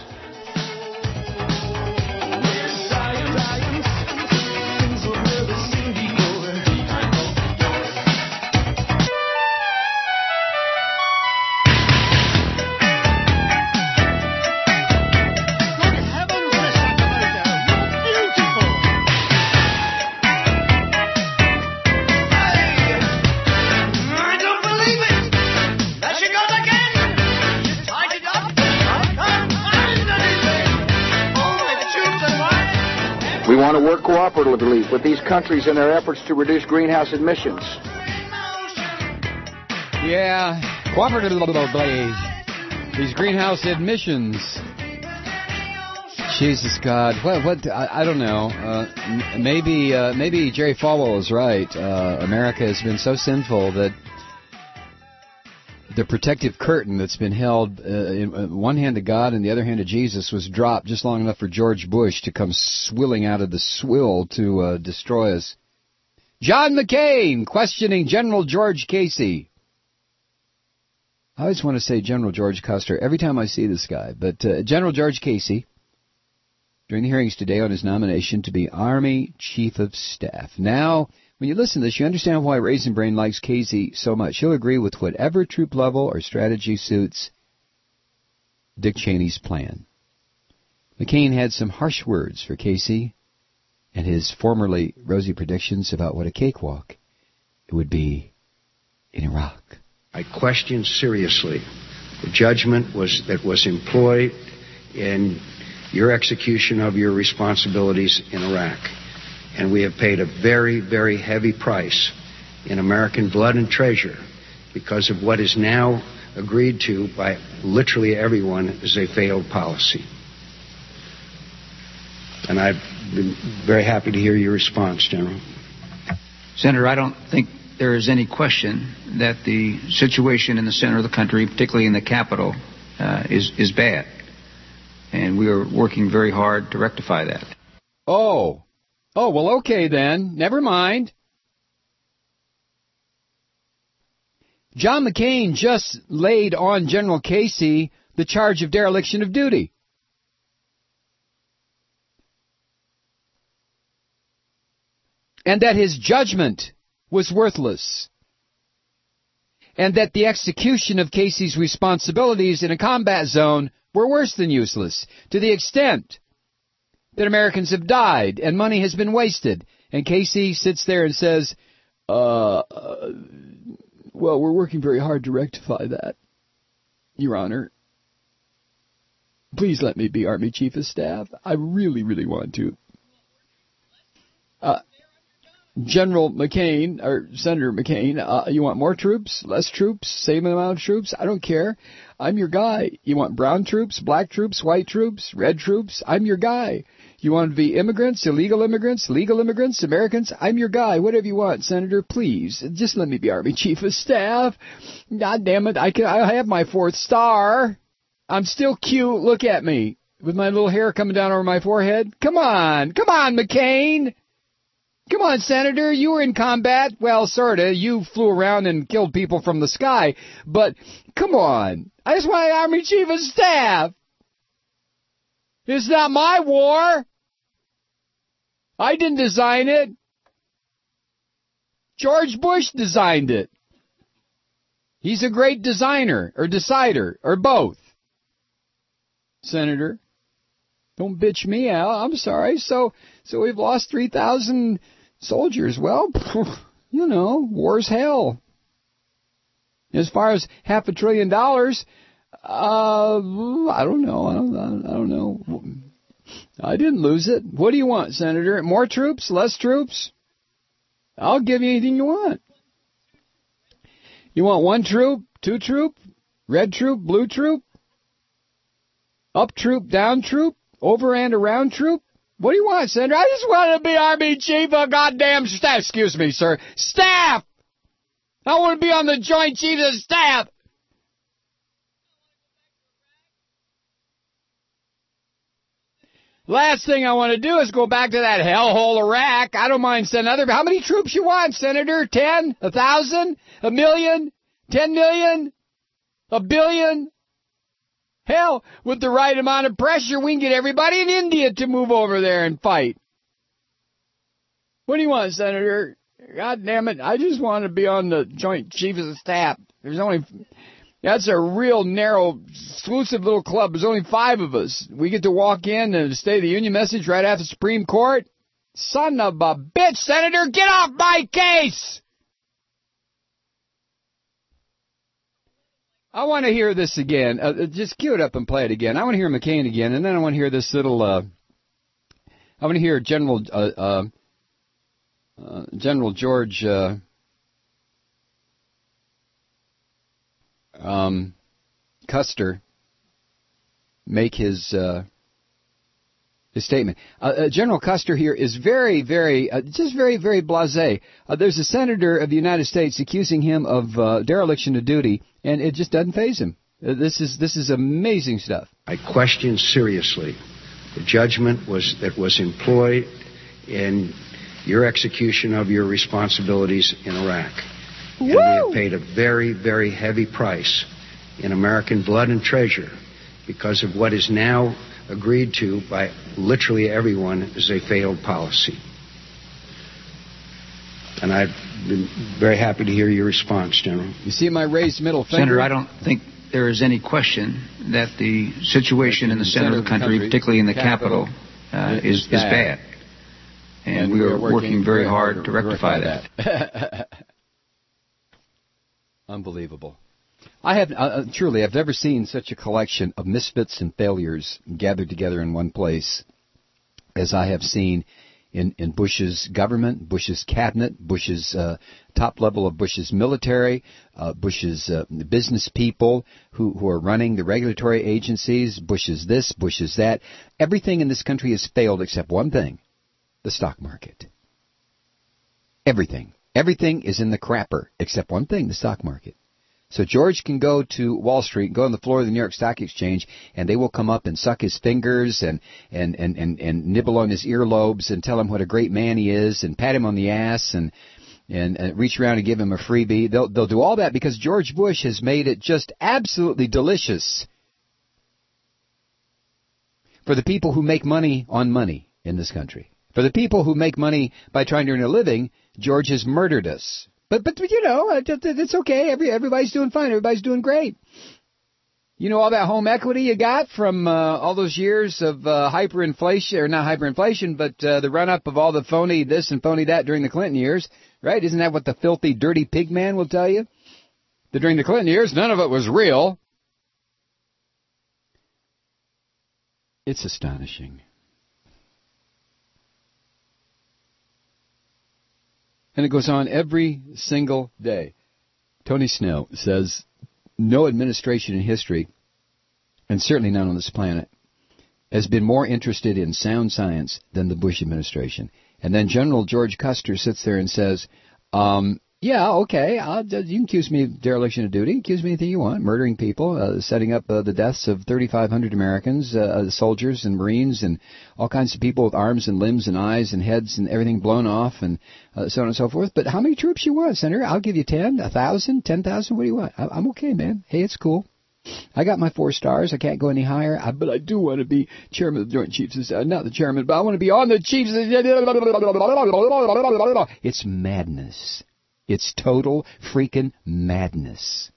We want to work cooperatively with these countries in their efforts to reduce greenhouse emissions. Yeah, cooperatively. These greenhouse emissions. Jesus God, what? What? I, I don't know. Uh, maybe, uh, maybe Jerry Falwell is right. Uh, America has been so sinful that the protective curtain that's been held uh, in one hand to God and the other hand to Jesus was dropped just long enough for George Bush to come swilling out of the swill to uh, destroy us. John McCain questioning General George Casey. I always want to say General George Custer every time I see this guy, but uh, General George Casey, during the hearings today on his nomination to be Army Chief of Staff. Now, when you listen to this, you understand why Raisin Brain likes Casey so much. He'll agree with whatever troop level or strategy suits Dick Cheney's plan. McCain had some harsh words for Casey and his formerly rosy predictions about what a cakewalk it would be in Iraq. I question seriously the judgment was that was employed in your execution of your responsibilities in Iraq. And we have paid a very, very heavy price in American blood and treasure because of what is now agreed to by literally everyone as a failed policy. And I've been very happy to hear your response, General. Senator, I don't think there is any question that the situation in the center of the country, particularly in the capital, uh, is, is bad. And we are working very hard to rectify that. Oh. Oh, well, okay then. Never mind. John McCain just laid on General Casey the charge of dereliction of duty. And that his judgment was worthless. And that the execution of Casey's responsibilities in a combat zone were worse than useless, to the extent that Americans have died and money has been wasted. And Casey sits there and says, uh, uh, well, we're working very hard to rectify that, Your Honor. Please let me be Army Chief of Staff. I really, really want to. Uh, General McCain, or Senator McCain, uh, you want more troops, less troops, same amount of troops? I don't care. I'm your guy. You want brown troops, black troops, white troops, red troops? I'm your guy. You want to be immigrants, illegal immigrants, legal immigrants, Americans? I'm your guy. Whatever you want, Senator, please. Just let me be Army Chief of Staff. God damn it. I can, I have my fourth star. I'm still cute. Look at me. With my little hair coming down over my forehead. Come on. Come on, McCain. Come on, Senator. You were in combat. Well, sort of. You flew around and killed people from the sky. But come on. I just want Army Chief of Staff. It's not my war. I didn't design it. George Bush designed it. He's a great designer, or decider, or both. Senator, don't bitch me out. I'm sorry. So, so we've lost three thousand soldiers. Well, you know, war's hell. As far as half a trillion dollars, uh, I don't know. I don't, I don't know. I didn't lose it. What do you want, Senator? More troops? Less troops? I'll give you anything you want. You want one troop? Two troop? Red troop? Blue troop? Up troop? Down troop? Over and around troop? What do you want, Senator? I just want to be Army Chief of goddamn Staff. Excuse me, sir. Staff! I want to be on the Joint Chiefs of Staff. Last thing I want to do is go back to that hellhole Iraq. I don't mind sending other... How many troops you want, Senator? Ten? A thousand? A million? Ten million? A billion? Hell, with the right amount of pressure, we can get everybody in India to move over there and fight. What do you want, Senator? God damn it, I just want to be on the Joint Chiefs of Staff. There's only... That's a real narrow, exclusive little club. There's only five of us. We get to walk in and State of the Union message right after the Supreme Court. Son of a bitch, Senator, get off my case! I want to hear this again. Uh, just cue it up and play it again. I want to hear McCain again, and then I want to hear this little... Uh, I want to hear General uh, uh, uh, General George... Uh, Um, Custer make his uh, his statement. Uh, uh, General Custer here is very, very, uh, just very, very blasé. Uh, there's a senator of the United States accusing him of uh, dereliction of duty, and it just doesn't faze him. Uh, this is this is amazing stuff. I question seriously the judgment was that was employed in your execution of your responsibilities in Iraq. And we have paid a very, very heavy price in American blood and treasure because of what is now agreed to by literally everyone as a failed policy. And I've been very happy to hear your response, General. You see my raised middle finger? Senator, I don't think there is any question that the situation in the center of the country, particularly in the capital, uh, is, is bad. and, and we we are are working working very very hard hard to to rectify rectify that. Unbelievable. I have, uh, truly, I've never seen such a collection of misfits and failures gathered together in one place as I have seen in, in Bush's government, Bush's cabinet, Bush's uh, top level of Bush's military, uh, Bush's uh, business people who, who are running the regulatory agencies, Bush's this, Bush's that. Everything in this country has failed except one thing, the stock market. Everything. Everything is in the crapper except one thing, the stock market. So George can go to Wall Street, go on the floor of the New York Stock Exchange, and they will come up and suck his fingers and, and, and, and, and nibble on his earlobes and tell him what a great man he is and pat him on the ass and, and, and reach around and give him a freebie. They'll, they'll do all that because George Bush has made it just absolutely delicious for the people who make money on money in this country. For the people who make money by trying to earn a living, George has murdered us. But, but you know, it's okay. Every, everybody's doing fine. Everybody's doing great. You know, all that home equity you got from uh, all those years of uh, hyperinflation, or not hyperinflation, but uh, the run-up of all the phony this and phony that during the Clinton years, right? Isn't that what the filthy, dirty pig man will tell you? That during the Clinton years, none of it was real. It's astonishing. And it goes on every single day. Tony Snell says, no administration in history, and certainly none on this planet, has been more interested in sound science than the Bush administration. And then General George Custer sits there and says, um, yeah, okay, I'll, you can accuse me of dereliction of duty, accuse me of anything you want, murdering people, uh, setting up uh, the deaths of thirty-five hundred Americans, uh, soldiers and Marines and all kinds of people with arms and limbs and eyes and heads and everything blown off and uh, so on and so forth. But how many troops you want, Senator? I'll give you ten, a thousand, ten thousand. What do you want? I, I'm okay, man. Hey, it's cool. I got my four stars. I can't go any higher. I, but I do want to be chairman of the Joint Chiefs. Uh, not the chairman, but I want to be on the Chiefs. It's madness. It's total freaking madness.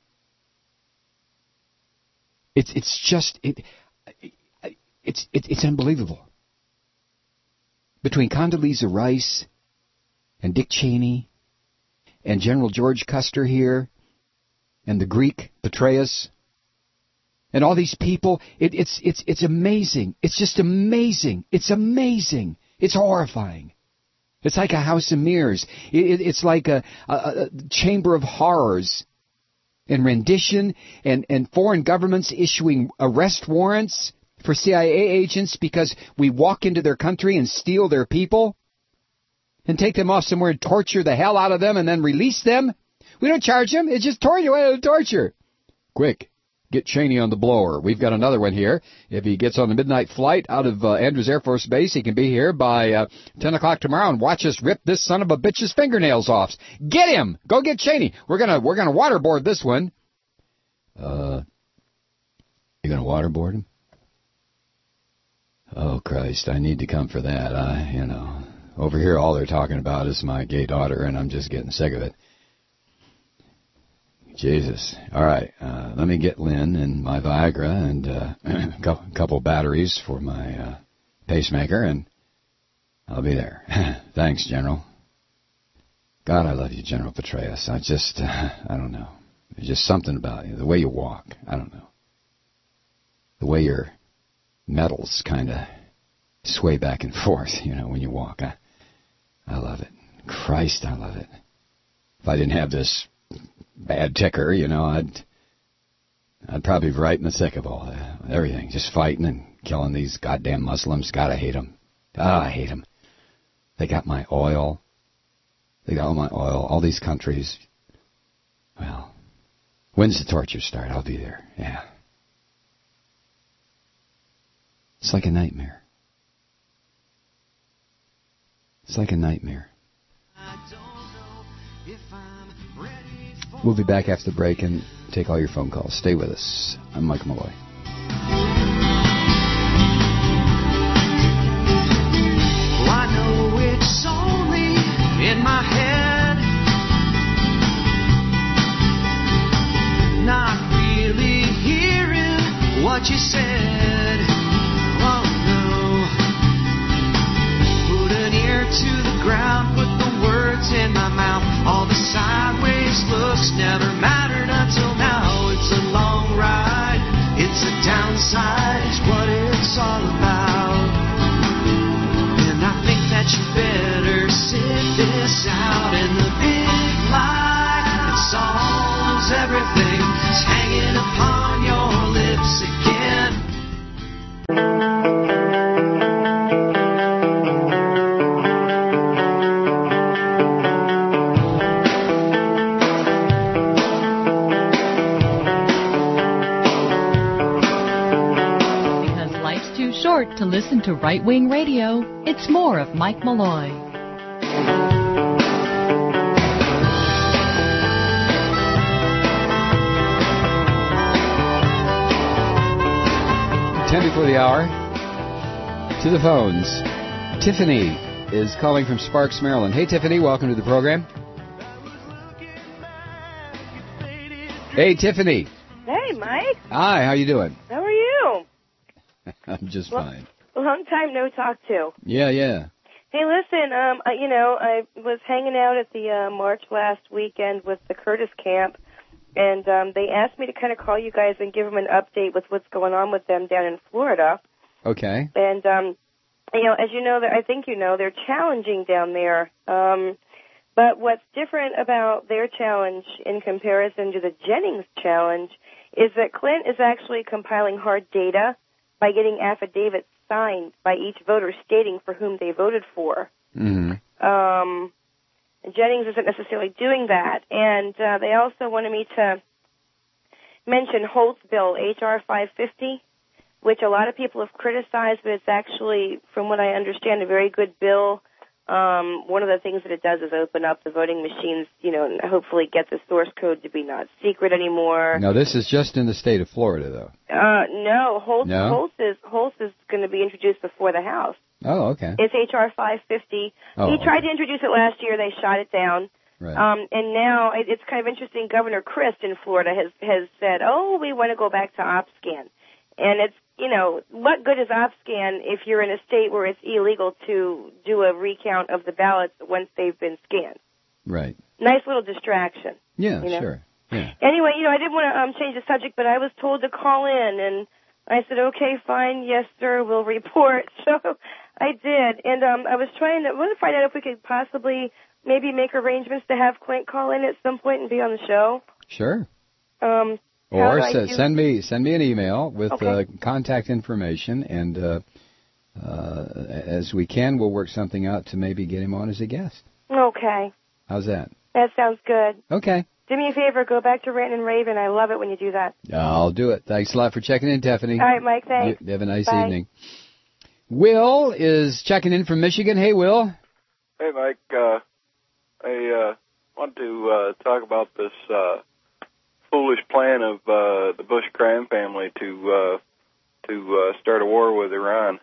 It's it's just it, it's it, it's unbelievable. Between Condoleezza Rice and Dick Cheney and General George Custer here and the Greek Petraeus and all these people, it, it's it's it's amazing. It's just amazing. It's amazing. It's horrifying. It's like a house of mirrors. It, it, it's like a, a, a chamber of horrors and rendition and, and foreign governments issuing arrest warrants for C I A agents because we walk into their country and steal their people and take them off somewhere and torture the hell out of them and then release them. We don't charge them. It's just torture. torture. Quick. Get Cheney on the blower. We've got another one here. If he gets on the midnight flight out of uh, Andrews Air Force Base, he can be here by uh, ten o'clock tomorrow and watch us rip this son of a bitch's fingernails off. Get him! Go get Cheney. We're gonna we're gonna waterboard this one. Uh, you gonna waterboard him? Oh Christ! I need to come for that. I, you know, over here all they're talking about is my gay daughter, and I'm just getting sick of it. Jesus. All right. Uh, let me get Lynn and my Viagra and uh, a couple batteries for my uh, pacemaker, and I'll be there. Thanks, General. God, I love you, General Petraeus. I just, uh, I don't know. There's just something about you. The way you walk. I don't know. The way your metals kind of sway back and forth, you know, when you walk. I, I love it. Christ, I love it. If I didn't have this bad ticker, you know, I'd I'd probably be right in the thick of all that. Everything. Just fighting and killing these goddamn Muslims. God, I hate them. Ah, I hate them. They got my oil. They got all my oil. All these countries. Well, when's the torture start? I'll be there. Yeah. It's like a nightmare. It's like a nightmare. We'll be back after the break and take all your phone calls. Stay with us. I'm Mike Malloy. Well, I know it's only in my head, not really hearing what you said. Oh no, put an ear to the never mattered until now. It's a long ride, it's a downside, it's what it's all about. And I think that you better sit this out. And the big light that solves everything is hanging upon your lips again. Short to listen to right-wing radio, it's more of Mike Malloy. Ten before the hour. To the phones. Tiffany is calling from Sparks, Maryland. Hey, Tiffany, welcome to the program. Hey, Tiffany. Hey, Mike. Hi, how you doing? How are you? I'm just well, fine. Long time no talk to. Yeah, yeah. Hey, listen, um, I, you know, I was hanging out at the uh, march last weekend with the Curtis camp, and um, they asked me to kind of call you guys and give them an update with what's going on with them down in Florida. Okay. And, um, you know, as you know, I think you know, they're challenging down there. Um, but what's different about their challenge in comparison to the Jennings challenge is that Clint is actually compiling hard data by getting affidavits signed by each voter stating for whom they voted for. Mm-hmm. Um, Jennings isn't necessarily doing that. And uh, they also wanted me to mention Holt's bill, H R five fifty, which a lot of people have criticized, but it's actually, from what I understand, a very good bill. Um, one of the things that it does is open up the voting machines, you know, and hopefully get the source code to be not secret anymore. Now, this is just in the state of Florida, though. Uh, no, Holtz, No? Holtz is Holtz is going to be introduced before the House. Oh, okay. It's H R five fifty. Oh, he tried okay. to introduce it last year. They shot it down. Right. Um, and now it, it's kind of interesting. Governor Christ in Florida has has said, "Oh, we want to go back to OpScan," and it's, you know, what good is OpScan if you're in a state where it's illegal to do a recount of the ballots once they've been scanned? Right. Nice little distraction. Yeah, you know? sure. Yeah. Anyway, you know, I didn't want to um, change the subject, but I was told to call in, and I said, okay, fine, yes, sir, we'll report. So I did, and um, I was trying to, I want to find out if we could possibly maybe make arrangements to have Clint call in at some point and be on the show. Sure. Um, Or How do I s- do- send me send me an email with Okay. uh, contact information, and uh, uh, as we can, we'll work something out to maybe get him on as a guest. Okay, How's that? that sounds good. Okay. Do me a favor, go back to Rant and Raven. I love it when you do that. I'll do it. Thanks a lot for checking in, Tiffany. All right, Mike, thanks. You have a nice Bye. evening. Will is checking in from Michigan. Hey, Will. Hey, Mike. Uh, I uh, want to uh, talk about this uh, foolish plan of uh, the Bush crime family to uh, to uh, start a war with Iran.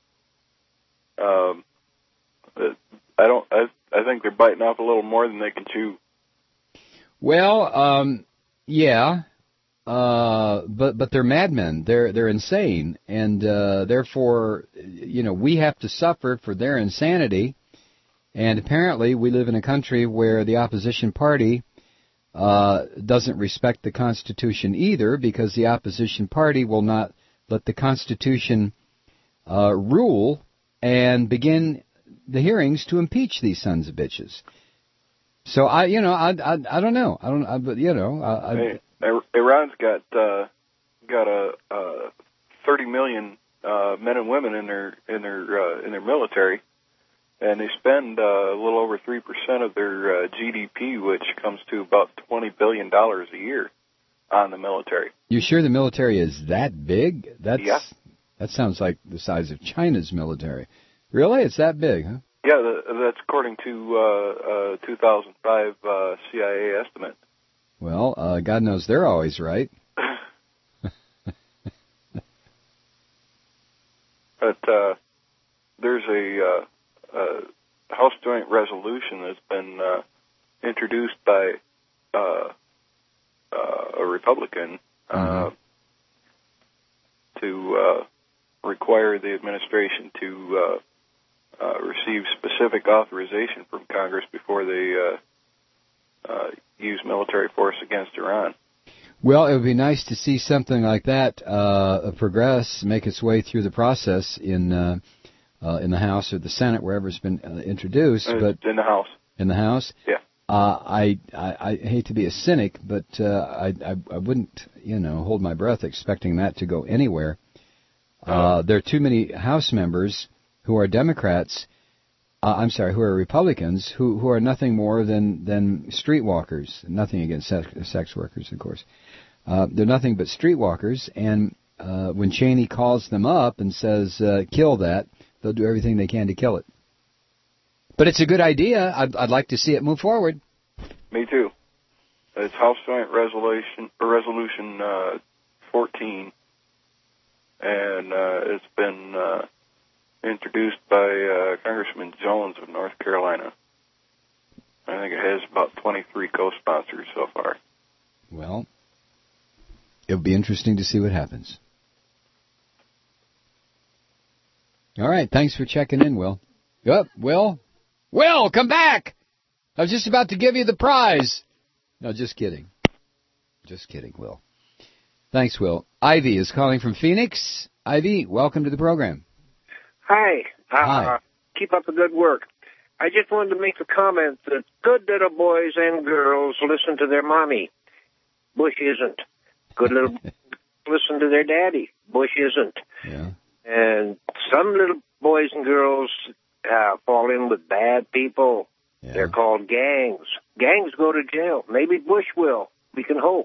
Um, I don't. I, I think they're biting off a little more than they can chew. Well, um, yeah, uh, but but they're madmen. They're they're insane, and uh, therefore, you know, we have to suffer for their insanity. And apparently, we live in a country where the opposition party uh, doesn't respect the Constitution either, because the opposition party will not let the Constitution uh, rule and begin the hearings to impeach these sons of bitches. So I, you know, I, I, I don't know. I don't, I, but you know, I, I, Hey, Iran's got uh, got a uh, thirty million uh, men and women in their in their uh, in their military, and they spend uh, a little over three percent of their uh, G D P, which comes to about twenty billion dollars a year, on the military. You sure the military is that big? That's Yeah. That sounds like the size of China's military. Really, it's that big, huh? Yeah, the, that's according to uh, uh, two thousand five uh, C I A estimate. Well, uh, God knows they're always right. But uh, there's a, uh, a House Joint Resolution that's been uh, introduced by uh, uh, a Republican uh, to uh, require the administration to uh, uh, receive specific authorization from Congress before they uh, uh, use military force against Iran. Well, it would be nice to see something like that uh, progress, make its way through the process in uh, uh, in the House or the Senate, wherever it's been uh, introduced. Uh, but in the House. In the House? Yeah. Uh, I, I I hate to be a cynic, but uh, I, I I wouldn't you know hold my breath expecting that to go anywhere. Uh, there are too many House members who are Democrats. Uh, I'm sorry, who are Republicans who who are nothing more than than streetwalkers. Nothing against sex, sex workers, of course. Uh, they're nothing but streetwalkers. And uh, when Cheney calls them up and says uh, "kill that," they'll do everything they can to kill it. But it's a good idea. I'd, I'd like to see it move forward. Me too. It's House Joint Resolution or Resolution uh, fourteen, and uh, it's been uh, introduced by uh, Congressman Jones of North Carolina. I think it has about twenty-three co-sponsors so far. Well, it'll be interesting to see what happens. All right. Thanks for checking in, Will. Yep, Will. Will, come back! I was just about to give you the prize. No, just kidding. Just kidding, Will. Thanks, Will. Ivy is calling from Phoenix. Ivy, welcome to the program. Hi. Uh, Hi. Keep up the good work. I just wanted to make a comment that good little boys and girls listen to their mommy. Bush isn't. Good little listen to their daddy. Bush isn't. Yeah. And some little boys and girls uh, fall in with bad people. Yeah. They're called gangs. Gangs go to jail. Maybe Bush will. We can hope.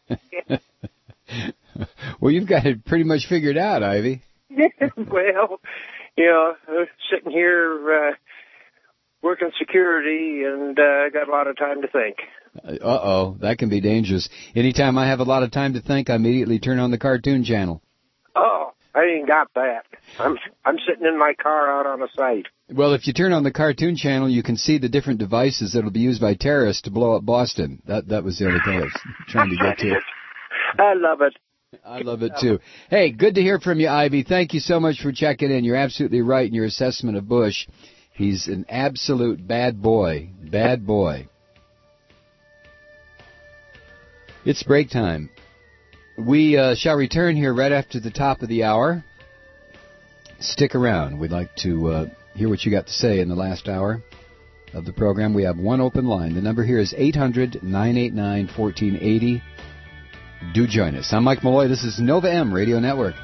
Well, you've got it pretty much figured out, Ivy. Well, you know, uh, sitting here uh, working security, and I uh, got a lot of time to think. Uh-oh, that can be dangerous. Anytime I have a lot of time to think, I immediately turn on the cartoon channel. Oh, I ain't got that. I'm I'm sitting in my car out on a site. Well, if you turn on the cartoon channel, you can see the different devices that will be used by terrorists to blow up Boston. That that was the only thing I was trying to get to. I love it. I love it, too. Hey, good to hear from you, Ivy. Thank you so much for checking in. You're absolutely right in your assessment of Bush. He's an absolute bad boy. Bad boy. It's break time. We uh, shall return here right after the top of the hour. Stick around. We'd like to uh, hear what you got to say in the last hour of the program. We have one open line. The number here is eight hundred, nine eight nine, one four eight zero. Do join us. I'm Mike Malloy. This is Nova M Radio Network.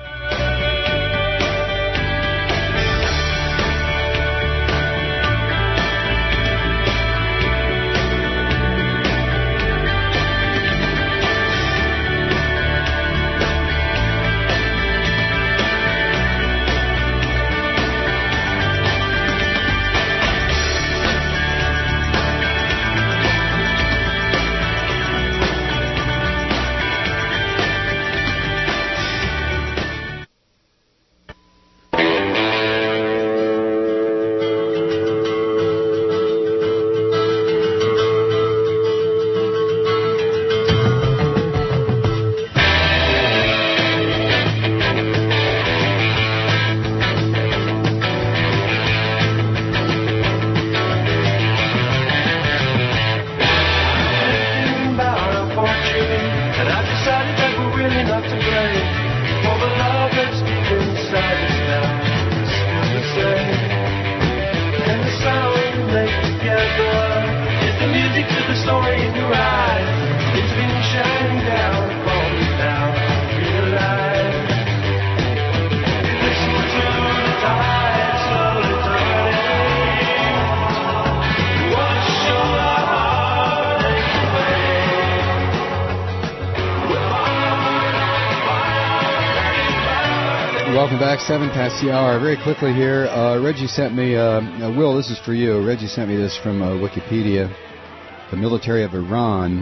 Welcome back, seven past the hour. Very quickly here, uh, Reggie sent me, uh, uh, Will, this is for you. Reggie sent me this from uh, Wikipedia. The military of Iran,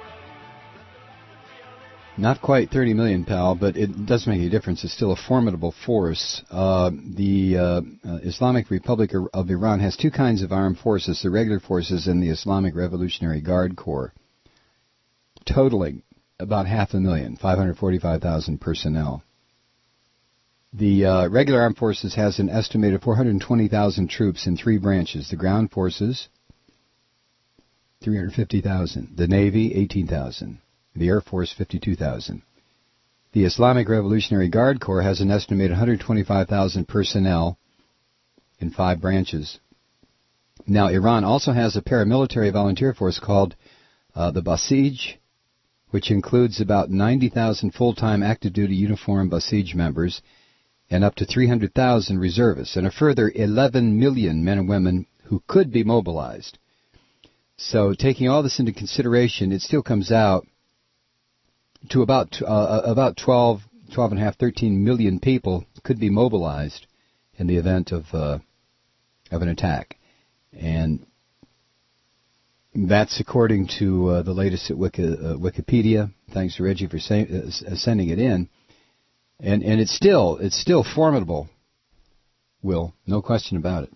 not quite thirty million, pal, but it doesn't make any difference. It's still a formidable force. Uh, the uh, uh, Islamic Republic of Iran has two kinds of armed forces, the regular forces and the Islamic Revolutionary Guard Corps, totaling about half a million, five hundred forty-five thousand personnel. The uh, regular armed forces has an estimated four hundred twenty thousand troops in three branches: the ground forces, three hundred fifty thousand. The Navy, eighteen thousand. The Air Force, fifty-two thousand. The Islamic Revolutionary Guard Corps has an estimated one hundred twenty-five thousand personnel in five branches. Now, Iran also has a paramilitary volunteer force called uh, the Basij, which includes about ninety thousand full-time active-duty uniformed Basij members and up to three hundred thousand reservists, and a further eleven million men and women who could be mobilized. So, taking all this into consideration, it still comes out to about uh, about twelve, twelve and a half, thirteen million people could be mobilized in the event of uh, of an attack, and that's according to uh, the latest at Wiki, uh, Wikipedia. Thanks to Reggie for say, uh, sending it in, and and it's still it's still formidable. Will, no question about it.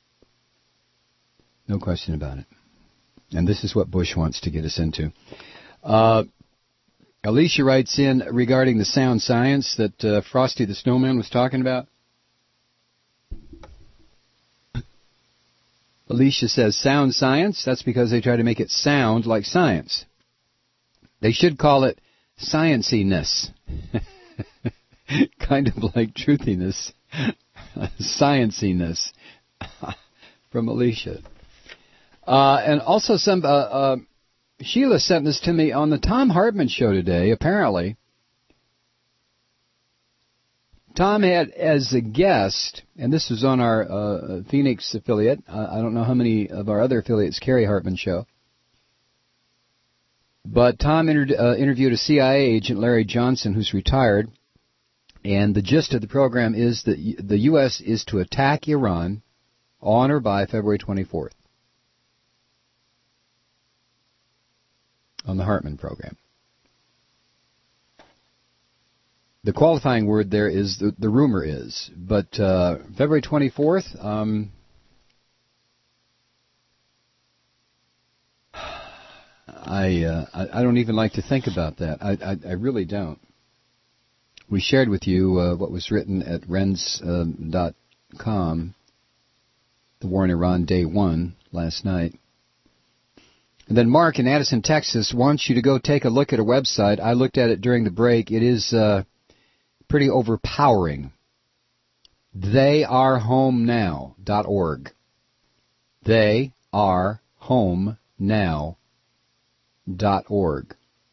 No question about it. And this is what Bush wants to get us into. Uh, Alicia writes in regarding the sound science that uh, Frosty the Snowman was talking about. Alicia says, sound science, that's because they try to make it sound like science. They should call it scienciness. Kind of like truthiness. Scienciness. From Alicia. Uh, and also some... Uh, uh, Sheila sent this to me on the Tom Hartman show today, apparently. Tom had as a guest, and this was on our uh, Phoenix affiliate. Uh, I don't know how many of our other affiliates carry Hartman show. But Tom inter- uh, interviewed a C I A agent, Larry Johnson, who's retired. And the gist of the program is that the U S is to attack Iran on or by February twenty-fourth. On the Hartman program. The qualifying word there is the, the rumor is, but uh, February twenty-fourth, um, I, uh, I I don't even like to think about that. I I, I really don't. We shared with you uh, what was written at renz dot com, the War in Iran Day One last night. And then Mark in Addison, Texas, wants you to go take a look at a website. I looked at it during the break. It is uh, pretty overpowering. they are home now dot org. they are home now dot org.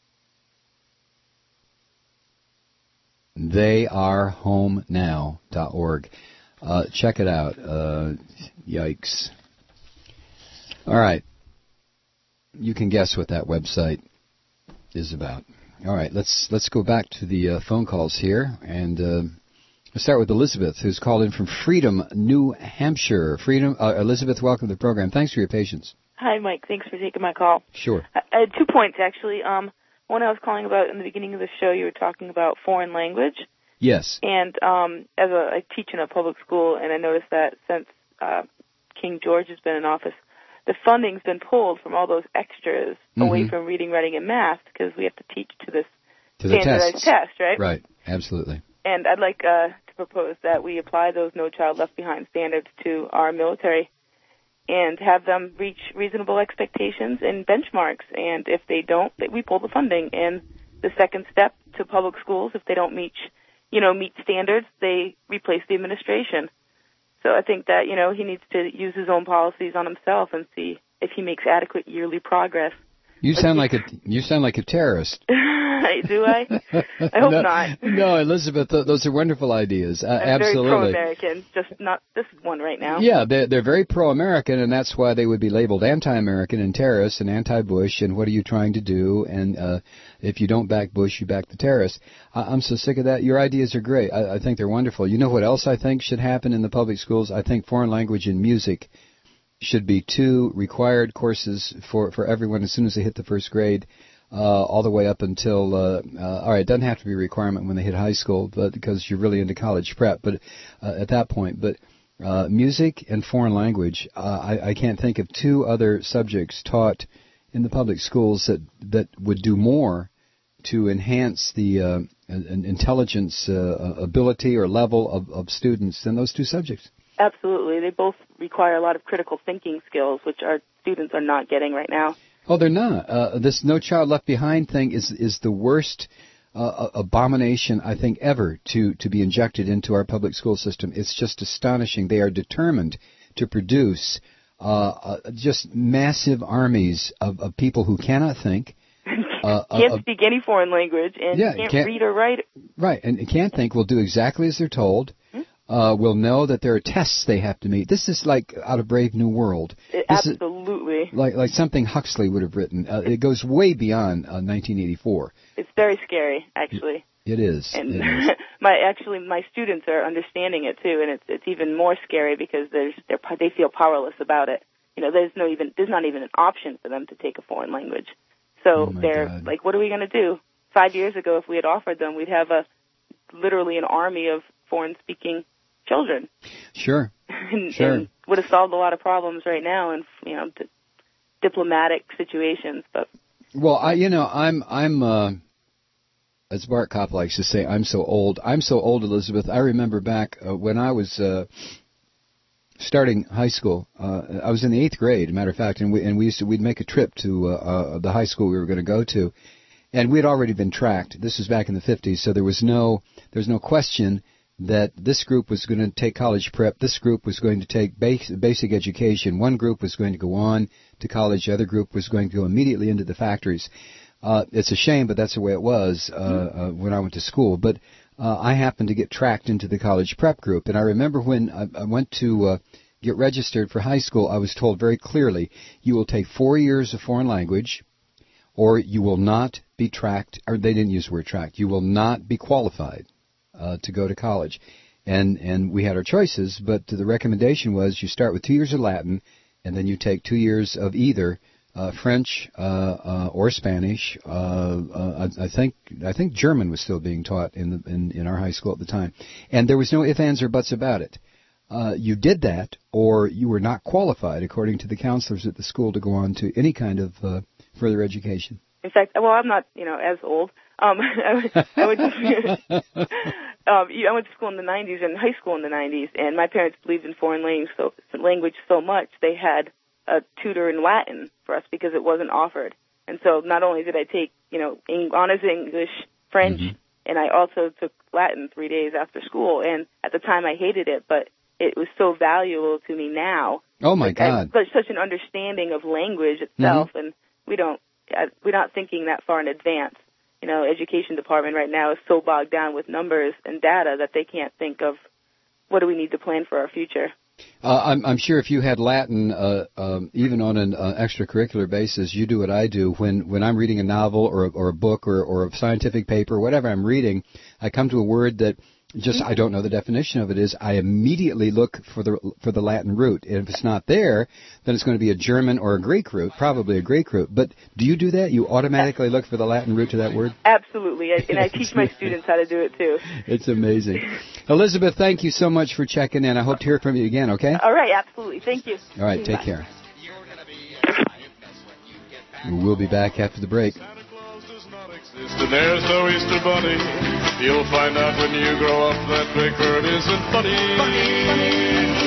they are home now dot org. Uh, check it out. Uh, yikes. All right. You can guess what that website is about. All right, let's let's go back to the uh, phone calls here, and uh, let's start with Elizabeth, who's called in from Freedom, New Hampshire. Freedom, uh, Elizabeth, welcome to the program. Thanks for your patience. Hi, Mike. Thanks for taking my call. Sure. I, I had two points, actually. Um, one I was calling about in the beginning of the show, you were talking about foreign language. Yes. And um, as a, I teach in a public school, and I noticed that since uh, King George has been in office, the funding's been pulled from all those extras mm-hmm. away from reading, writing, and math because we have to teach to this to the standardized tests. test, right? Right, absolutely. And I'd like uh, to propose that we apply those No Child Left Behind standards to our military and have them reach reasonable expectations and benchmarks. And if they don't, we pull the funding. And the second step to public schools, if they don't meet, you know, meet standards, they replace the administration. So I think that, you know, he needs to use his own policies on himself and see if he makes adequate yearly progress. You sound like a you sound like a terrorist. Do I? I hope no, not. No, Elizabeth, th- those are wonderful ideas. Uh, I'm absolutely. very pro-American, just not this one right now. Yeah, they're, they're very pro-American, and that's why they would be labeled anti-American and terrorists and anti-Bush, and what are you trying to do? And uh, if you don't back Bush, you back the terrorists. I- I'm so sick of that. Your ideas are great. I-, I think they're wonderful. You know what else I think should happen in the public schools? I think foreign language and music should be two required courses for, for everyone as soon as they hit the first grade, uh, all the way up until, uh, uh, all right, it doesn't have to be a requirement when they hit high school, but because you're really into college prep, but uh, at that point. But uh, music and foreign language, uh, I, I can't think of two other subjects taught in the public schools that, that would do more to enhance the uh, intelligence uh, ability or level of, of students than those two subjects. Absolutely. They both require a lot of critical thinking skills, which our students are not getting right now. Oh, they're not. Uh, this No Child Left Behind thing is is the worst uh, abomination, I think, ever to, to be injected into our public school system. It's just astonishing. They are determined to produce uh, uh, just massive armies of, of people who cannot think. Uh, can't uh, speak any foreign language and yeah, can't, can't read or write. Right, and can't think, will do exactly as they're told. Uh, will know that there are tests they have to meet. This is like out of Brave New World. It, this absolutely. Is like like something Huxley would have written. Uh, it goes way beyond uh, nineteen eighty-four. It's very scary, actually. It is. And it is. my actually my students are understanding it too, and it's it's even more scary because there's they're they feel powerless about it. You know, there's no even there's not even an option for them to take a foreign language. So oh they're God. like, what are we going to do? Five years ago, if we had offered them, we'd have a literally an army of foreign-speaking children. Sure. and, sure. and would have solved a lot of problems right now in, you know, d- diplomatic situations. But well, I, you know, I'm, I'm, uh, as Bart Kopp likes to say, I'm so old. I'm so old, Elizabeth. I remember back uh, when I was uh, starting high school. Uh, I was in the eighth grade, as a matter of fact, and we and we used to we'd make a trip to uh, uh, the high school we were going to go to, and we had already been tracked. This was back in the fifties, so there was no there was no question that this group was going to take college prep, this group was going to take base, basic education, one group was going to go on to college, the other group was going to go immediately into the factories. Uh, it's a shame, but that's the way it was uh, uh, when I went to school. But uh, I happened to get tracked into the college prep group, and I remember when I, I went to uh, get registered for high school, I was told very clearly, you will take four years of foreign language, or you will not be tracked, or they didn't use the word tracked, you will not be qualified Uh, to go to college. And and we had our choices, but the recommendation was you start with two years of Latin, and then you take two years of either uh, French uh, uh, or Spanish. Uh, uh, I, I think I think German was still being taught in, the, in in our high school at the time. And there was no ifs, ands, or buts about it. Uh, you did that, or you were not qualified, according to the counselors at the school, to go on to any kind of uh, further education. in fact, well, I'm not, you know, as old. Um, I, I went to, um, I went to school in the nineties and high school in the nineties, and my parents believed in foreign language so, language so much they had a tutor in Latin for us because it wasn't offered. And so not only did I take, you know, honors English, French, mm-hmm. and I also took Latin three days after school. And at the time I hated it, but it was so valuable to me now. Oh my like, God! I, such an understanding of language itself, mm-hmm. and we don't, we're not thinking that far in advance. You know, education department right now is so bogged down with numbers and data that they can't think of what do we need to plan for our future. Uh, I'm, I'm sure if you had Latin, uh, um, even on an uh, extracurricular basis, you do what I do. When when I'm reading a novel or a, or a book or, or a scientific paper, whatever I'm reading, I come to a word that just I don't know the definition of it is. I immediately look for the for the Latin root. And if it's not there, then it's going to be a German or a Greek root, probably a Greek root. But do you do that? You automatically look for the Latin root to that word? Absolutely, and I teach my students how to do it too. It's amazing. Elizabeth, thank you so much for checking in. I hope to hear from you again, okay? All right, absolutely. Thank you. All right, take Bye. care. We'll be back after the break. And there's no Easter Bunny. You'll find out when you grow up that Big Bird isn't funny. Funny, funny.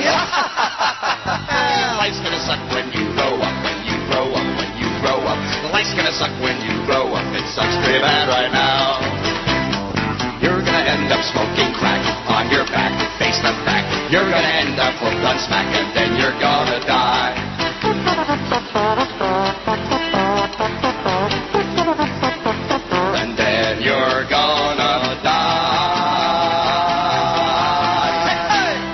Life's gonna suck when you grow up, when you grow up, when you grow up. Life's gonna suck when you grow up. It sucks pretty bad right now. You're gonna end up smoking crack on your back, face the fact. You're gonna end up hooked on smack, and then you're gonna die. And then you're gonna die. Hey, hey.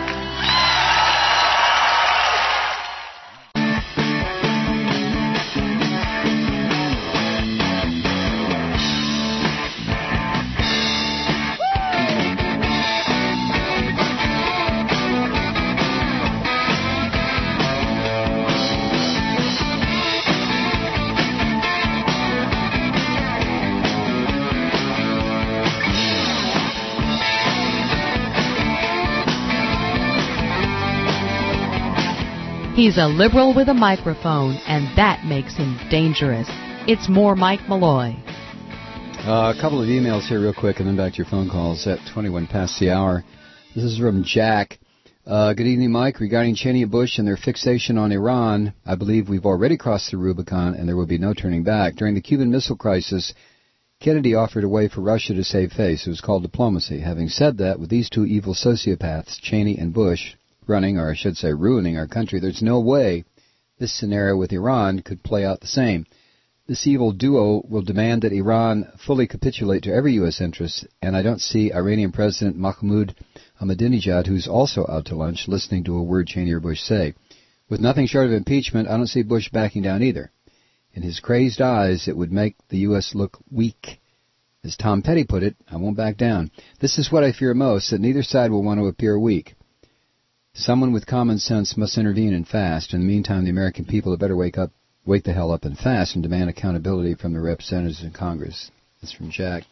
He's a liberal with a microphone, and that makes him dangerous. It's more Mike Malloy. Uh, a couple of emails here real quick, and then back to your phone calls at twenty-one past the hour. This is from Jack. Uh, good evening, Mike. Regarding Cheney and Bush and their fixation on Iran, I believe we've already crossed the Rubicon and there will be no turning back. During the Cuban Missile Crisis, Kennedy offered a way for Russia to save face. It was called diplomacy. Having said that, with these two evil sociopaths, Cheney and Bush, running, or I should say ruining our country, there's no way this scenario with Iran could play out the same. This evil duo will demand that Iran fully capitulate to every U S interest, and I don't see Iranian President Mahmoud Ahmadinejad, who's also out to lunch, listening to a word Cheney or Bush say. With nothing short of impeachment, I don't see Bush backing down either. In his crazed eyes, it would make the U S look weak. As Tom Petty put it, I won't back down. This is what I fear most, that neither side will want to appear weak. Someone with common sense must intervene and fast. In the meantime, the American people had better wake up, wake the hell up and fast and demand accountability from the representatives in Congress. That's from Jack.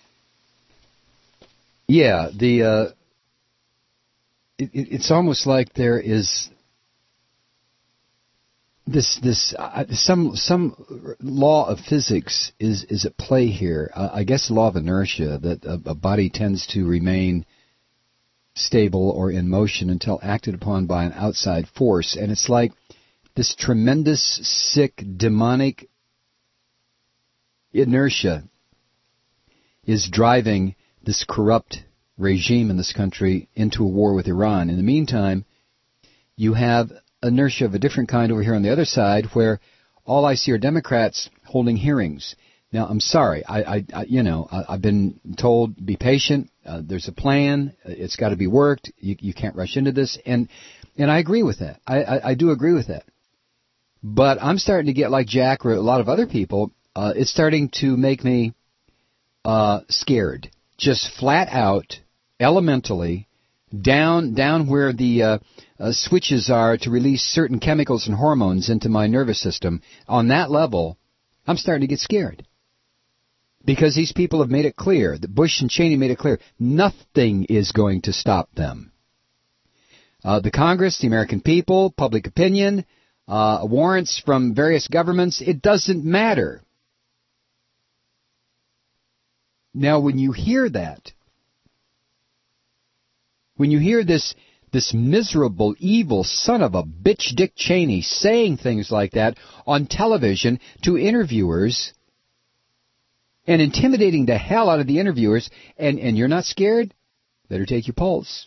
Yeah, the uh, it, it's almost like there is this this uh, some some law of physics is is at play here. Uh, I guess the law of inertia, that a, a body tends to remain stable or in motion until acted upon by an outside force, and it's like this tremendous, sick, demonic inertia is driving this corrupt regime in this country into a war with Iran. In the meantime, you have inertia of a different kind over here on the other side, where all I see are Democrats holding hearings. Now, I'm sorry, I, I, I you know, I, I've been told, be patient, uh, there's a plan, it's got to be worked, you, you can't rush into this, and and I agree with that. I, I, I do agree with that. But I'm starting to get like Jack or a lot of other people, uh, it's starting to make me uh, scared. Just flat out, elementally, down down where the uh, uh, switches are to release certain chemicals and hormones into my nervous system, on that level, I'm starting to get scared. Because these people have made it clear, that Bush and Cheney made it clear, nothing is going to stop them. Uh, the Congress, the American people, public opinion, uh, warrants from various governments, it doesn't matter. Now, when you hear that, when you hear this this miserable, evil son of a bitch Dick Cheney saying things like that on television to interviewers and intimidating the hell out of the interviewers, and, and you're not scared, better take your pulse.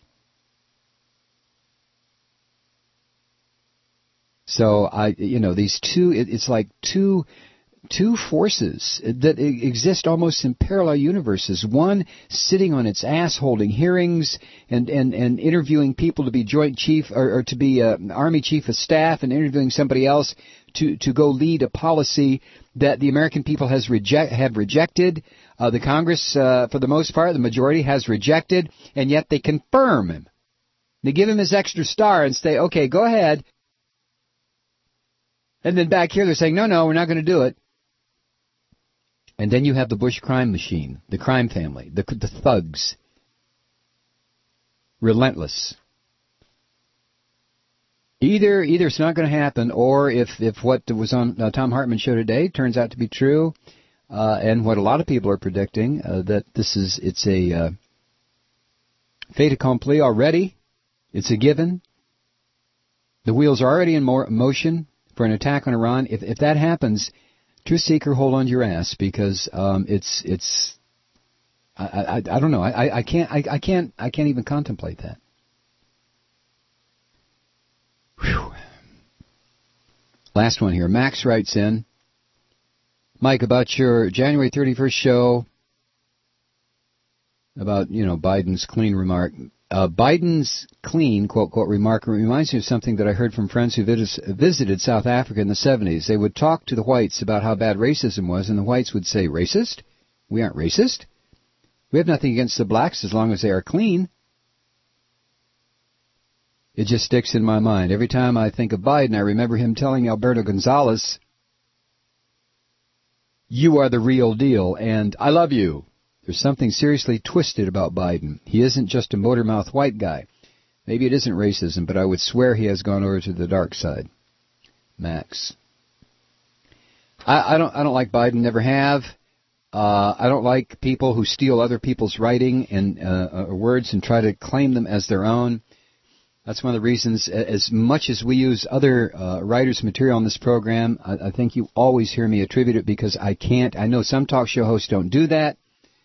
So, I, you know, these two, it, it's like two... Two forces that exist almost in parallel universes. One sitting on its ass holding hearings and, and, and interviewing people to be joint chief or, or to be uh, Army chief of staff, and interviewing somebody else to, to go lead a policy that the American people has reject, have rejected. Uh, the Congress, uh, for the most part, the majority has rejected, and yet they confirm him. They give him his extra star and say, okay, go ahead. And then back here they're saying, no, no, we're not going to do it. And then you have the Bush crime machine, the crime family, the, the thugs. Relentless. Either either it's not going to happen, or if, if what was on uh, Tom Hartman's show today turns out to be true, uh, and what a lot of people are predicting, uh, that this is, it's a uh, fait accompli already. It's a given. The wheels are already in more motion for an attack on Iran. If, if that happens, Truth Seeker, hold on to your ass, because um, it's it's I, I I don't know I I can't I, I can't I can't even contemplate that. Whew. Last one here. Max writes in, Mike, about your January thirty-first show about you know Biden's clean remark. Uh, Biden's clean, quote, quote, remark reminds me of something that I heard from friends who vis- visited South Africa in the seventies. They would talk to the whites about how bad racism was, and the whites would say, racist? We aren't racist. We have nothing against the blacks as long as they are clean. It just sticks in my mind. Every time I think of Biden, I remember him telling Alberto Gonzalez, you are the real deal, and I love you. There's something seriously twisted about Biden. He isn't just a motor-mouth white guy. Maybe it isn't racism, but I would swear he has gone over to the dark side. Max. I, I don't I don't like Biden, never have. Uh, I don't like people who steal other people's writing and uh, uh, words and try to claim them as their own. That's one of the reasons, as much as we use other uh, writers' material on this program, I, I think you always hear me attribute it because I can't. I know some talk show hosts don't do that.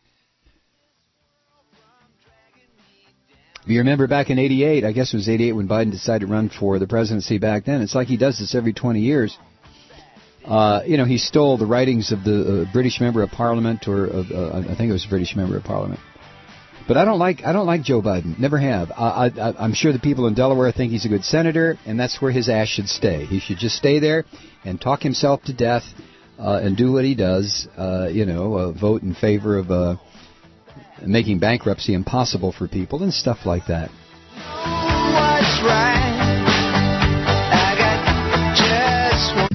If you remember back in eighty-eight, I guess it was eighty-eight when Biden decided to run for the presidency back then. It's like he does this every twenty years. Uh, you know, he stole the writings of the uh, British member of Parliament, or of, uh, I think it was a British member of Parliament. But I don't like I don't like Joe Biden. Never have. I, I, I'm sure the people in Delaware think he's a good senator, and that's where his ass should stay. He should just stay there and talk himself to death uh, and do what he does. Uh, you know, uh, vote in favor of uh, making bankruptcy impossible for people and stuff like that. What's right? I got just one.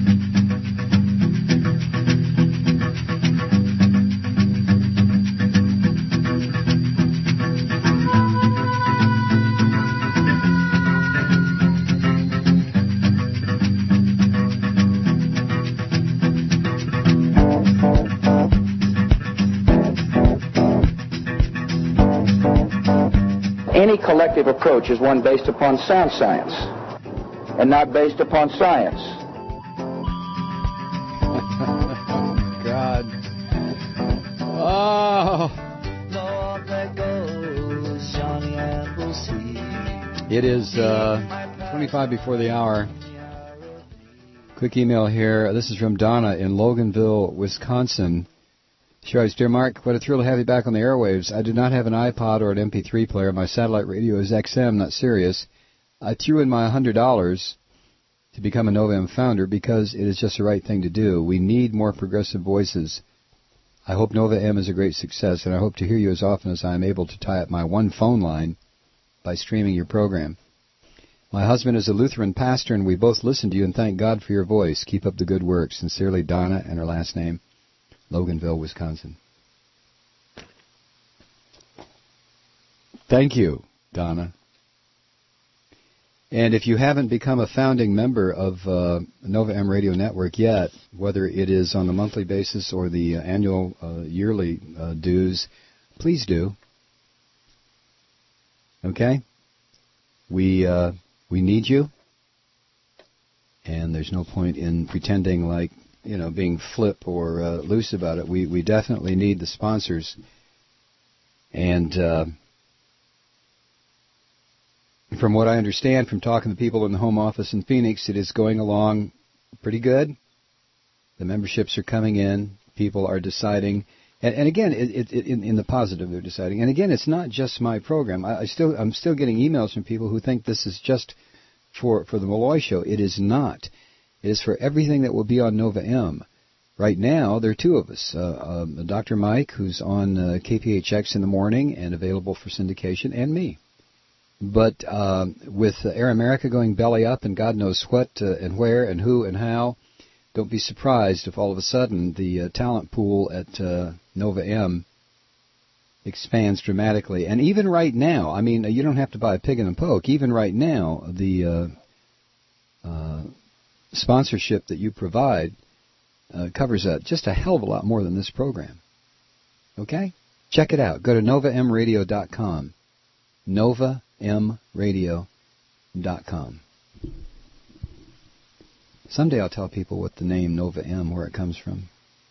Any collective approach is one based upon sound science and not based upon science. God. Oh. It is uh, twenty-five before the hour. Quick email here. This is from Donna in Loganville, Wisconsin. She writes, Dear Mark, what a thrill to have you back on the airwaves. I do not have an iPod or an M P three player. My satellite radio is X M, not Sirius. I threw in my one hundred dollars to become a Nova M founder because it is just the right thing to do. We need more progressive voices. I hope Nova M is a great success, and I hope to hear you as often as I am able to tie up my one phone line by streaming your program. My husband is a Lutheran pastor, and we both listen to you and thank God for your voice. Keep up the good work. Sincerely, Donna, and her last name, Loganville, Wisconsin. Thank you, Donna. And if you haven't become a founding member of uh, Nova M Radio Network yet, whether it is on the monthly basis or the uh, annual uh, yearly uh, dues, please do. Okay? We uh, we need you, and there's no point in pretending like, you know, being flip or uh, loose about it. We we definitely need the sponsors. And uh, from what I understand from talking to people in the home office in Phoenix, it is going along pretty good. The memberships are coming in. People are deciding. And, and again, it, it, it, in, in the positive, they're deciding. And again, it's not just my program. I, I still, I'm still getting emails from people who think this is just for, for the Malloy Show. It is not. It is for everything that will be on Nova M. Right now, there are two of us. Uh, um, Doctor Mike, who's on uh, K P H X in the morning and available for syndication, and me. But uh, with uh, Air America going belly up and God knows what uh, and where and who and how, don't be surprised if all of a sudden the uh, talent pool at uh, Nova M expands dramatically. And even right now, I mean, you don't have to buy a pig in a poke. Even right now, the uh, uh, sponsorship that you provide uh, covers that just a hell of a lot more than this program. Okay? Check it out. Go to nova m radio dot com. nova m radio dot com. Someday I'll tell people what the name Nova M, where it comes from.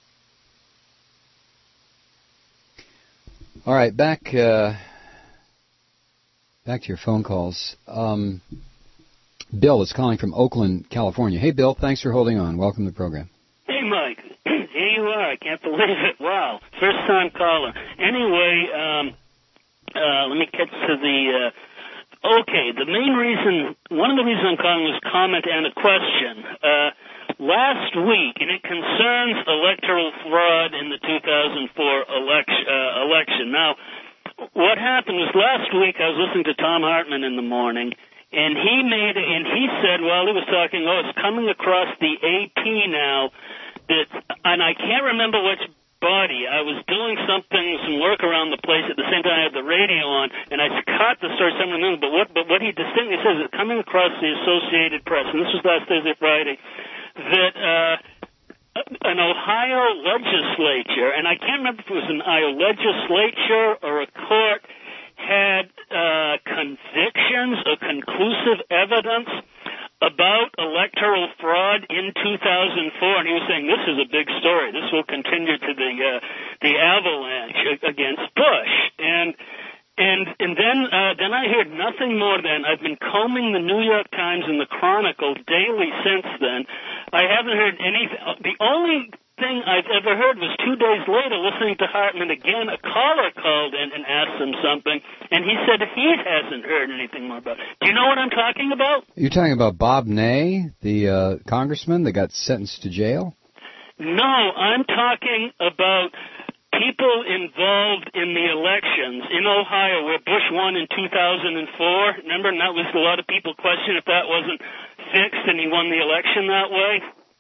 All right, back uh, back to your phone calls. Um, Bill is calling from Oakland, California. Hey, Bill, thanks for holding on. Welcome to the program. Hey, Mike. Here you are. I can't believe it. Wow. First-time caller. Anyway, um, uh, let me get to the... Uh, Okay, the main reason, one of the reasons I'm calling was comment and a question. Uh, last week, and it concerns electoral fraud in the two thousand four election, uh, election. Now, what happened was last week I was listening to Tom Hartman in the morning, and he made, and he said while he was talking, oh, it's coming across the A P now, that, and I can't remember which body. I was doing something, some work around the place at the same time I had the radio on, and I caught the story somewhere in the middle, but what, but what he distinctly says is coming across the Associated Press, and this was last Thursday, Friday, that uh, an Ohio legislature, and I can't remember if it was an Ohio legislature or a court, had uh, convict, elections or conclusive evidence about electoral fraud in two thousand four, and he was saying this is a big story. This will continue to the uh, the avalanche against Bush, and and and then uh, then I heard nothing more. Then I've been combing the New York Times and the Chronicle daily since then. I haven't heard anything. The only thing I've ever heard was two days later, listening to Hartman again, a caller called in and asked him something, and he said he hasn't heard anything more about it. Do you know what I'm talking about? You're talking about Bob Ney, the uh, congressman that got sentenced to jail? No, I'm talking about people involved in the elections in Ohio where Bush won in two thousand four. Remember, and that was a lot of people questioned if that wasn't fixed and he won the election that way.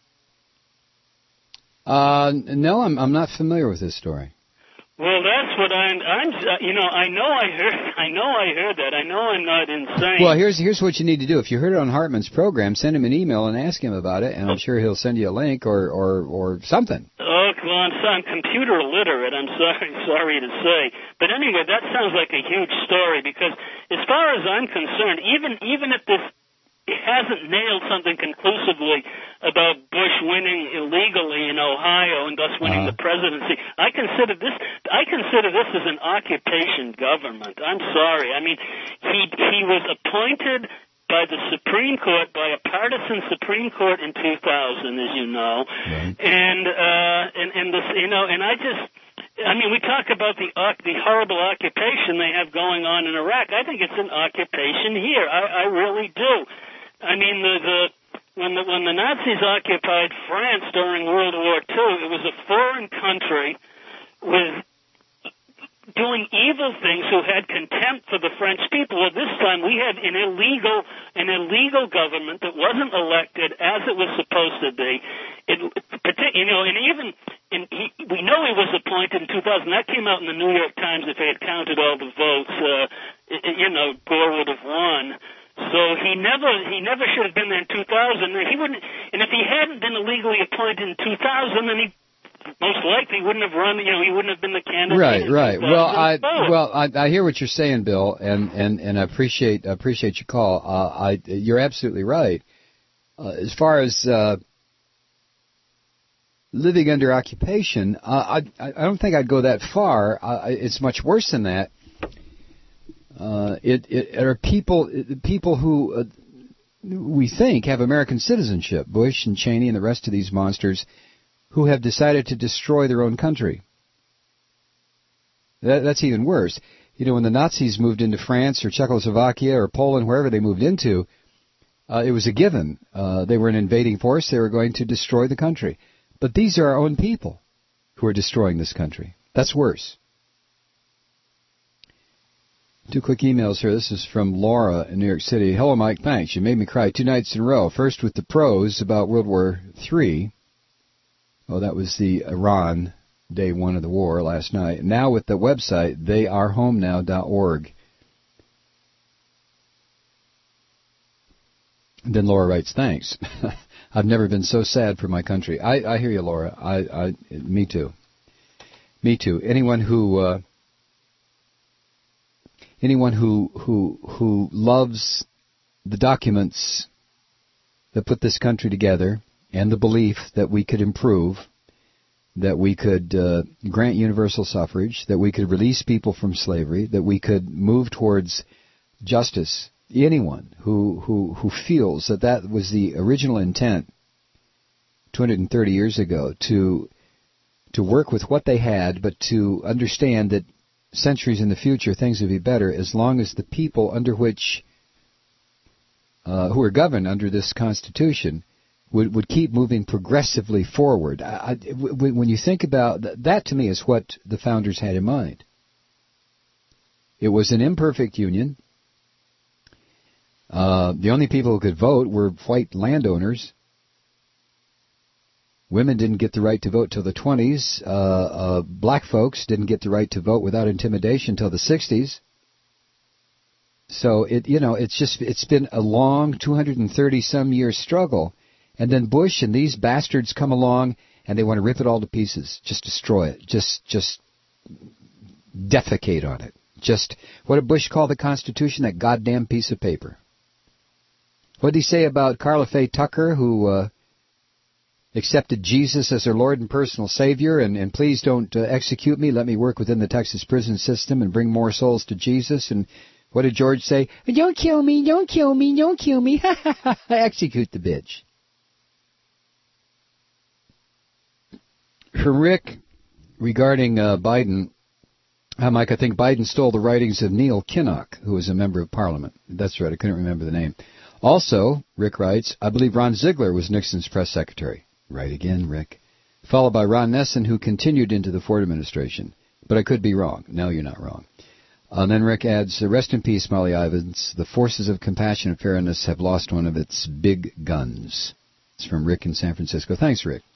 Uh, no, I'm I'm not familiar with this story. Well, that's what I'm. I'm. You know, I know I heard. I know I heard that. I know I'm not insane. Well, here's here's what you need to do. If you heard it on Hartman's program, send him an email and ask him about it, and I'm sure he'll send you a link or or, or something. Oh, well, I'm, I'm computer illiterate. I'm sorry, sorry to say, but anyway, that sounds like a huge story because, as far as I'm concerned, even even if this it hasn't nailed something conclusively about Bush winning illegally in Ohio and thus winning uh-huh. the presidency. I consider this. I consider this as an occupation government. I'm sorry. I mean, he he was appointed by the Supreme Court, by a partisan Supreme Court in two thousand, as you know, right. and uh, and and this, you know, and I just. I mean, we talk about the the horrible occupation they have going on in Iraq. I think it's an occupation here. I, I really do. I mean, the, the when the when the Nazis occupied France during World War Two, it was a foreign country with doing evil things who had contempt for the French people. Well, this time we had an illegal an illegal government that wasn't elected as it was supposed to be. It, you know, and even and he, we know he was appointed in two thousand. That came out in the New York Times. If they had counted all the votes, uh, you know, Gore would have won. So he never he never should have been there in two thousand. He wouldn't, and if he hadn't been illegally appointed in two thousand, then he most likely wouldn't have run. You know, he wouldn't have been the candidate. Right, right. Well, I well I, I hear what you're saying, Bill, and and and I appreciate appreciate your call. Uh, I you're absolutely right. Uh, as far as uh, living under occupation, uh, I I don't think I'd go that far. Uh, it's much worse than that. Uh, it, it are people people who uh, we think have American citizenship, Bush and Cheney and the rest of these monsters, who have decided to destroy their own country. That, that's even worse. You know, when the Nazis moved into France or Czechoslovakia or Poland, wherever they moved into, uh, it was a given. Uh, they were an invading force. They were going to destroy the country. But these are our own people who are destroying this country. That's worse. Two quick emails here. This is from Laura in New York City. Hello, Mike. Thanks. You made me cry two nights in a row. First with the prose about World War Three. Oh, that was the Iran day one of the war last night. Now with the website, they are home now dot org. And then Laura writes, thanks. I've never been so sad for my country. I, I hear you, Laura. I, I, me too. Me too. Anyone who... Uh, Anyone who, who who loves the documents that put this country together and the belief that we could improve, that we could uh, grant universal suffrage, that we could release people from slavery, that we could move towards justice, anyone who, who, who feels that that was the original intent two hundred thirty years ago, to to work with what they had, but to understand that centuries in the future, things would be better as long as the people under which, uh, who are governed under this Constitution, would, would keep moving progressively forward. I, I, when you think about that, that, to me is what the founders had in mind. It was an imperfect union. Uh, the only people who could vote were white landowners. Women didn't get the right to vote till the twenties. Uh, uh, black folks didn't get the right to vote without intimidation till the sixties. So it, you know, it's just it's been a long two hundred thirty some year struggle, and then Bush and these bastards come along and they want to rip it all to pieces, just destroy it, just just defecate on it, just, what did Bush call the Constitution? That goddamn piece of paper. What did he say about Carla Faye Tucker, who uh, accepted Jesus as her Lord and personal Savior, and, and please don't uh, execute me, let me work within the Texas prison system and bring more souls to Jesus? And what did George say? Don't kill me, don't kill me, don't kill me, execute the bitch. From Rick, regarding uh, Biden, uh, Mike, I think Biden stole the writings of Neil Kinnock, who was a member of Parliament. That's right, I couldn't remember the name. Also, Rick writes, I believe Ron Ziegler was Nixon's press secretary. Right again, Rick. Followed by Ron Nessen, who continued into the Ford administration. But I could be wrong. No, you're not wrong. And then Rick adds, rest in peace, Molly Ivins. The forces of compassion and fairness have lost one of its big guns. It's from Rick in San Francisco. Thanks, Rick.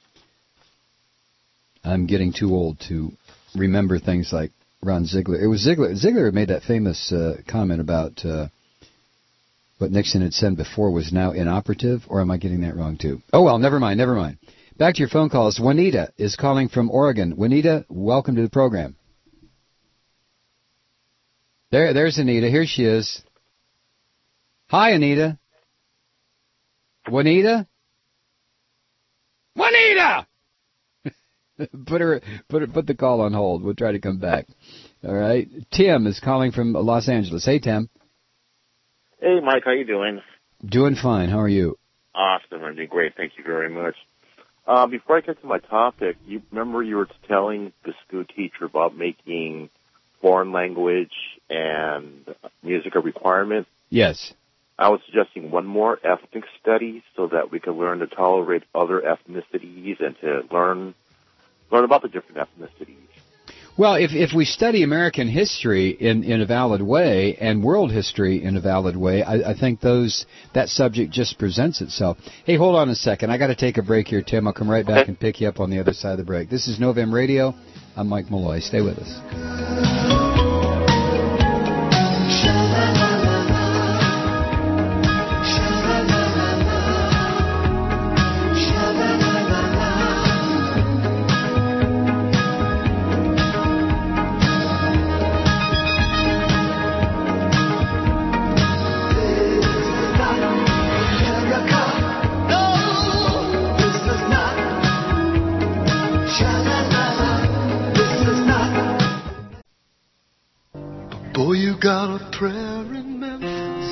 I'm getting too old to remember things like Ron Ziegler. It was Ziegler. Ziegler made that famous uh, comment about uh, what Nixon had said before was now inoperative, or am I getting that wrong too? Oh, well, never mind, never mind. Back to your phone calls. Juanita is calling from Oregon. Juanita, welcome to the program. There, there's Anita. Here she is. Hi, Anita. Juanita? Juanita! Put her, put her, put the call on hold. We'll try to come back. All right. Tim is calling from Los Angeles. Hey, Tim. Hey, Mike. How you doing? Doing fine. How are you? Awesome. I'm doing great. Thank you very much. Uh, before I get to my topic, you remember you were telling the school teacher about making foreign language and music a requirement? Yes. I was suggesting one more ethnic study so that we can learn to tolerate other ethnicities and to learn learn about the different ethnicities. Well, if if we study American history in, in a valid way and world history in a valid way, I, I think those that subject just presents itself. Hey, hold on a second. I got to take a break here, Tim. I'll come right back and pick you up on the other side of the break. This is Novem Radio. I'm Mike Malloy. Stay with us. Boy, you got a prayer in Memphis.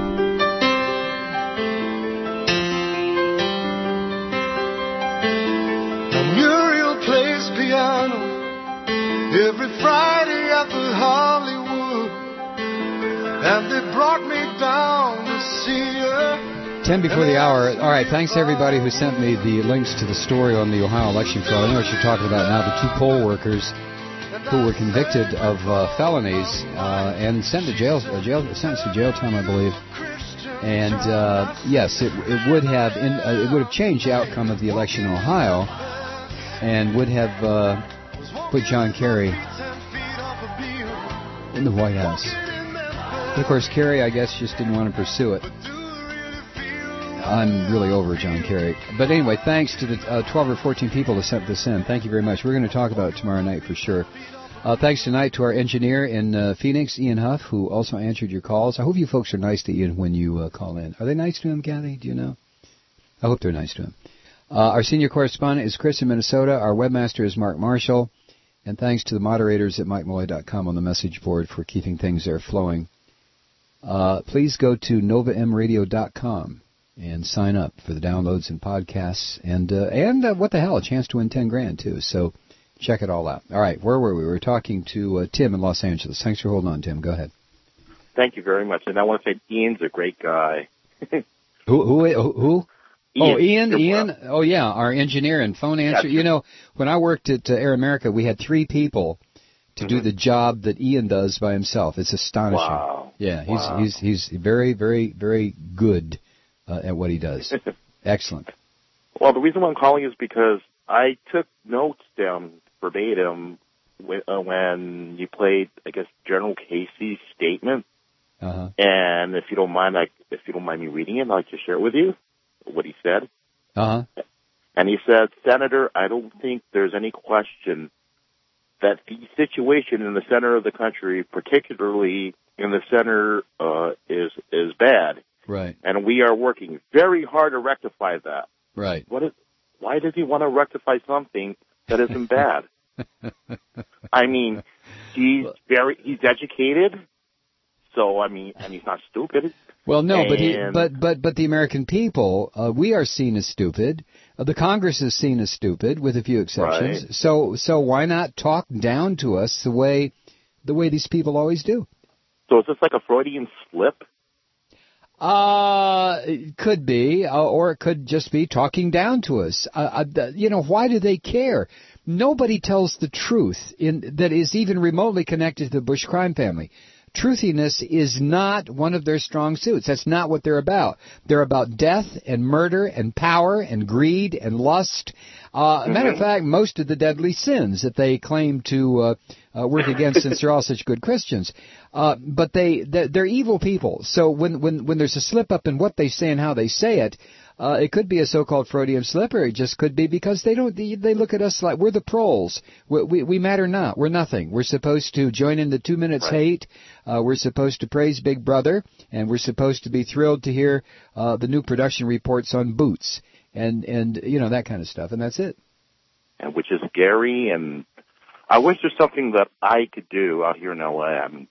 Muriel plays piano every Friday at the Hollywood, and they brought me down to see her. Ten before the hour. All right, thanks to everybody who sent me the links to the story on the Ohio election fraud. I know what you're talking about now, the two poll workers who were convicted of uh, felonies uh, and sent to jail, uh, jail, sentenced to jail time, I believe. And uh, yes, it, it would have in, uh, it would have changed the outcome of the election in Ohio, and would have uh, put John Kerry in the White House. But of course, Kerry, I guess, just didn't want to pursue it. I'm really over John Kerry. But anyway, thanks to the uh, twelve or fourteen people who sent this in. Thank you very much. We're going to talk about it tomorrow night for sure. Uh, thanks tonight to our engineer in uh, Phoenix, Ian Huff, who also answered your calls. I hope you folks are nice to Ian when you uh, call in. Are they nice to him, Kathy? Do you know? I hope they're nice to him. Uh, our senior correspondent is Chris in Minnesota. Our webmaster is Mark Marshall. And thanks to the moderators at Mike Malloy dot com on the message board for keeping things there flowing. Uh, please go to Nova M Radio dot com and sign up for the downloads and podcasts. And, uh, and uh, what the hell, a chance to win ten grand, too. So check it all out. All right, where were we? We were talking to uh, Tim in Los Angeles. Thanks for holding on, Tim. Go ahead. Thank you very much. And I want to say Ian's a great guy. who, who? Who? Ian, oh, Ian, Ian. Brother. Oh, yeah, our engineer and phone answer. You know, when I worked at uh, Air America, we had three people to mm-hmm. do the job that Ian does by himself. It's astonishing. Wow. Yeah, he's wow. he's he's very, very, very good uh, at what he does. Excellent. Well, the reason why I'm calling is because I took notes down verbatim when, uh, when you played, I guess, General Casey's statement. Uh-huh. And if you don't mind, I, if you don't mind me reading it, I'd like to share it with you, what he said. Uh-huh. And he said, Senator, I don't think there's any question that the situation in the center of the country, particularly in the center, uh, is is bad. Right. And we are working very hard to rectify that. Right. What is? Why does he want to rectify something that isn't bad? I mean, he's very he's educated, so I mean, and he's not stupid. Well, no, but he, And- but but but the American people, uh, we are seen as stupid. Uh, the Congress is seen as stupid, with a few exceptions. Right. So so why not talk down to us the way the way these people always do? So is this like a Freudian slip? Uh, it could be, uh, or it could just be talking down to us. Uh, uh, you know, why do they care? Nobody tells the truth in that is even remotely connected to the Bush crime family. Truthiness is not one of their strong suits. That's not what they're about. They're about death and murder and power and greed and lust. Uh, mm-hmm. Matter of fact, most of the deadly sins that they claim to uh, uh, work against, since they're all such good Christians. Uh, but they, they're, they're evil people. So when, when, when there's a slip up in what they say and how they say it, Uh, it could be a so-called Freudian slip, or it just could be because they don't. They, they look at us like we're the proles. We, we, we matter not. We're nothing. We're supposed to join in the two minutes hate. Uh, we're supposed to praise Big Brother, and we're supposed to be thrilled to hear uh, the new production reports on Boots, and and you know that kind of stuff. And that's it. And which is scary. And I wish there's something that I could do out here in L A. I mean,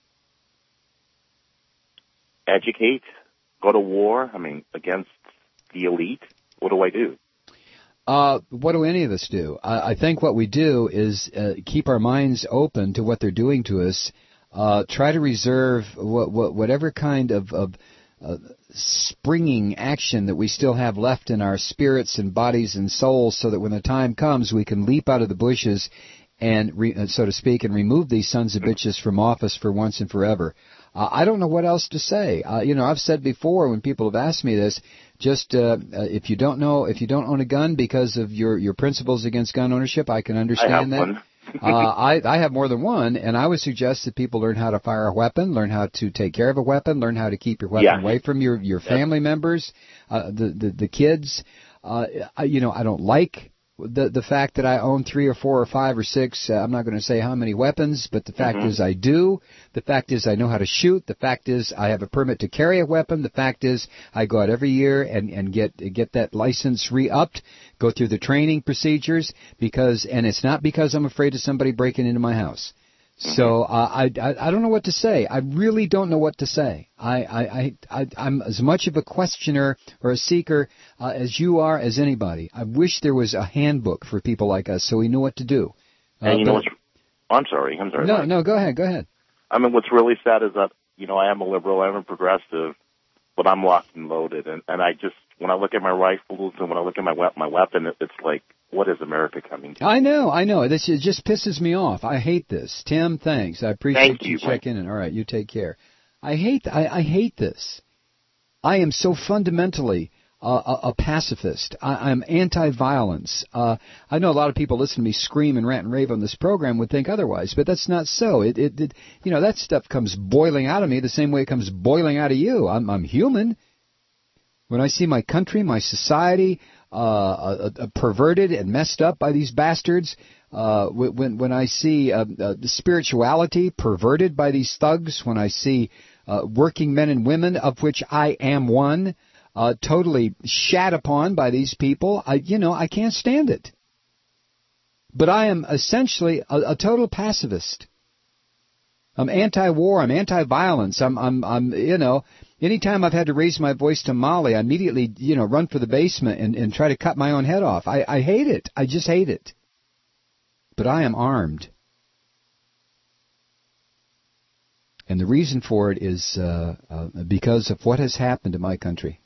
educate, go to war. I mean, against the elite. What do I do? Uh, what do any of us do? I, I think what we do is uh, keep our minds open to what they're doing to us. Uh, try to reserve what, what, whatever kind of, of uh, springing action that we still have left in our spirits and bodies and souls, so that when the time comes, we can leap out of the bushes and, re, so to speak, and remove these sons of bitches from office for once and forever. Uh, I don't know what else to say. Uh, you know, I've said before when people have asked me this, just uh, uh, if you don't know, if you don't own a gun because of your, your principles against gun ownership, I can understand I have that. One. uh, I, I have more than one, and I would suggest that people learn how to fire a weapon, learn how to take care of a weapon, learn how to keep your weapon Yeah. away from your, your family members, uh, the, the, the kids. Uh, I, you know, I don't like the the fact that I own three or four or five or six, uh, I'm not going to say how many weapons, but the fact Mhm. is I do. The fact is I know how to shoot. The fact is I have a permit to carry a weapon. The fact is I go out every year and, and get get that license re-upped, go through the training procedures, because, and it's not because I'm afraid of somebody breaking into my house. So uh, I, I I don't know what to say. I really don't know what to say. I I, I, I I'm as much of a questioner or a seeker uh, as you are, as anybody. I wish there was a handbook for people like us so we knew what to do. Uh, And you know but- what's? I'm sorry. I'm sorry. No, Mike. no, go ahead, go ahead. I mean, what's really sad is that, you know, I am a liberal, I am a progressive, but I'm locked and loaded. And, and I just, when I look at my rifles and when I look at my we- my weapon, it, it's like, what is America coming to? I know, I know. This it just pisses me off. I hate this. Tim, thanks. I appreciate Thank you, checking in. All right, you take care. I hate I, I hate this. I am so fundamentally uh, a, a pacifist. I, I'm anti-violence. Uh, I know a lot of people listen to me scream and rant and rave on this program would think otherwise, but that's not so. It, it, it you know, that stuff comes boiling out of me the same way it comes boiling out of you. I'm, I'm human. When I see my country, my society uh, uh, uh, perverted and messed up by these bastards, uh, when when I see uh, uh, the spirituality perverted by these thugs, when I see uh, working men and women, of which I am one, uh, totally shat upon by these people, I you know I can't stand it. But I am essentially a, a total pacifist. I'm anti-war. I'm anti-violence. I'm, I'm, I'm, you know, anytime I've had to raise my voice to Molly, I immediately, you know, run for the basement and, and try to cut my own head off. I, I hate it. I just hate it. But I am armed. And the reason for it is uh, uh, because of what has happened to my country.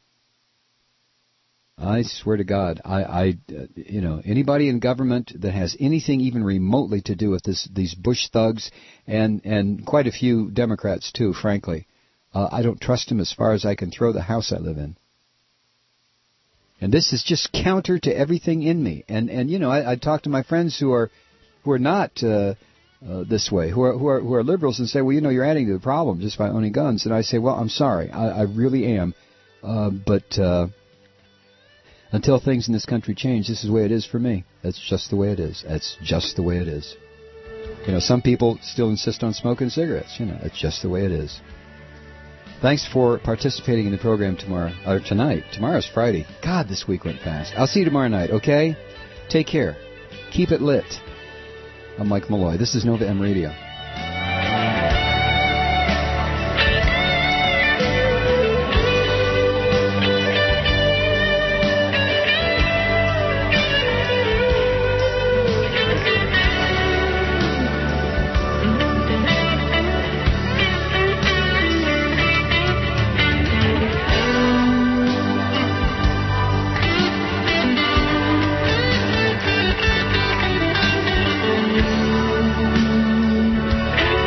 I swear to God, I, I, uh, you know, anybody in government that has anything even remotely to do with this, these Bush thugs, and and quite a few Democrats too, frankly, uh, I don't trust them as far as I can throw the house I live in. And this is just counter to everything in me. And and you know, I, I talk to my friends who are who are not uh, uh, this way, who are who are who are liberals, and say, well, you know, you're adding to the problem just by owning guns. And I say, well, I'm sorry, I, I really am, uh, but. Uh, Until things in this country change, this is the way it is for me. That's just the way it is. That's just the way it is. You know, some people still insist on smoking cigarettes. You know, it's just the way it is. Thanks for participating in the program tomorrow, or tonight. Tomorrow's Friday. God, this week went fast. I'll see you tomorrow night, okay? Take care. Keep it lit. I'm Mike Malloy. This is Nova M Radio.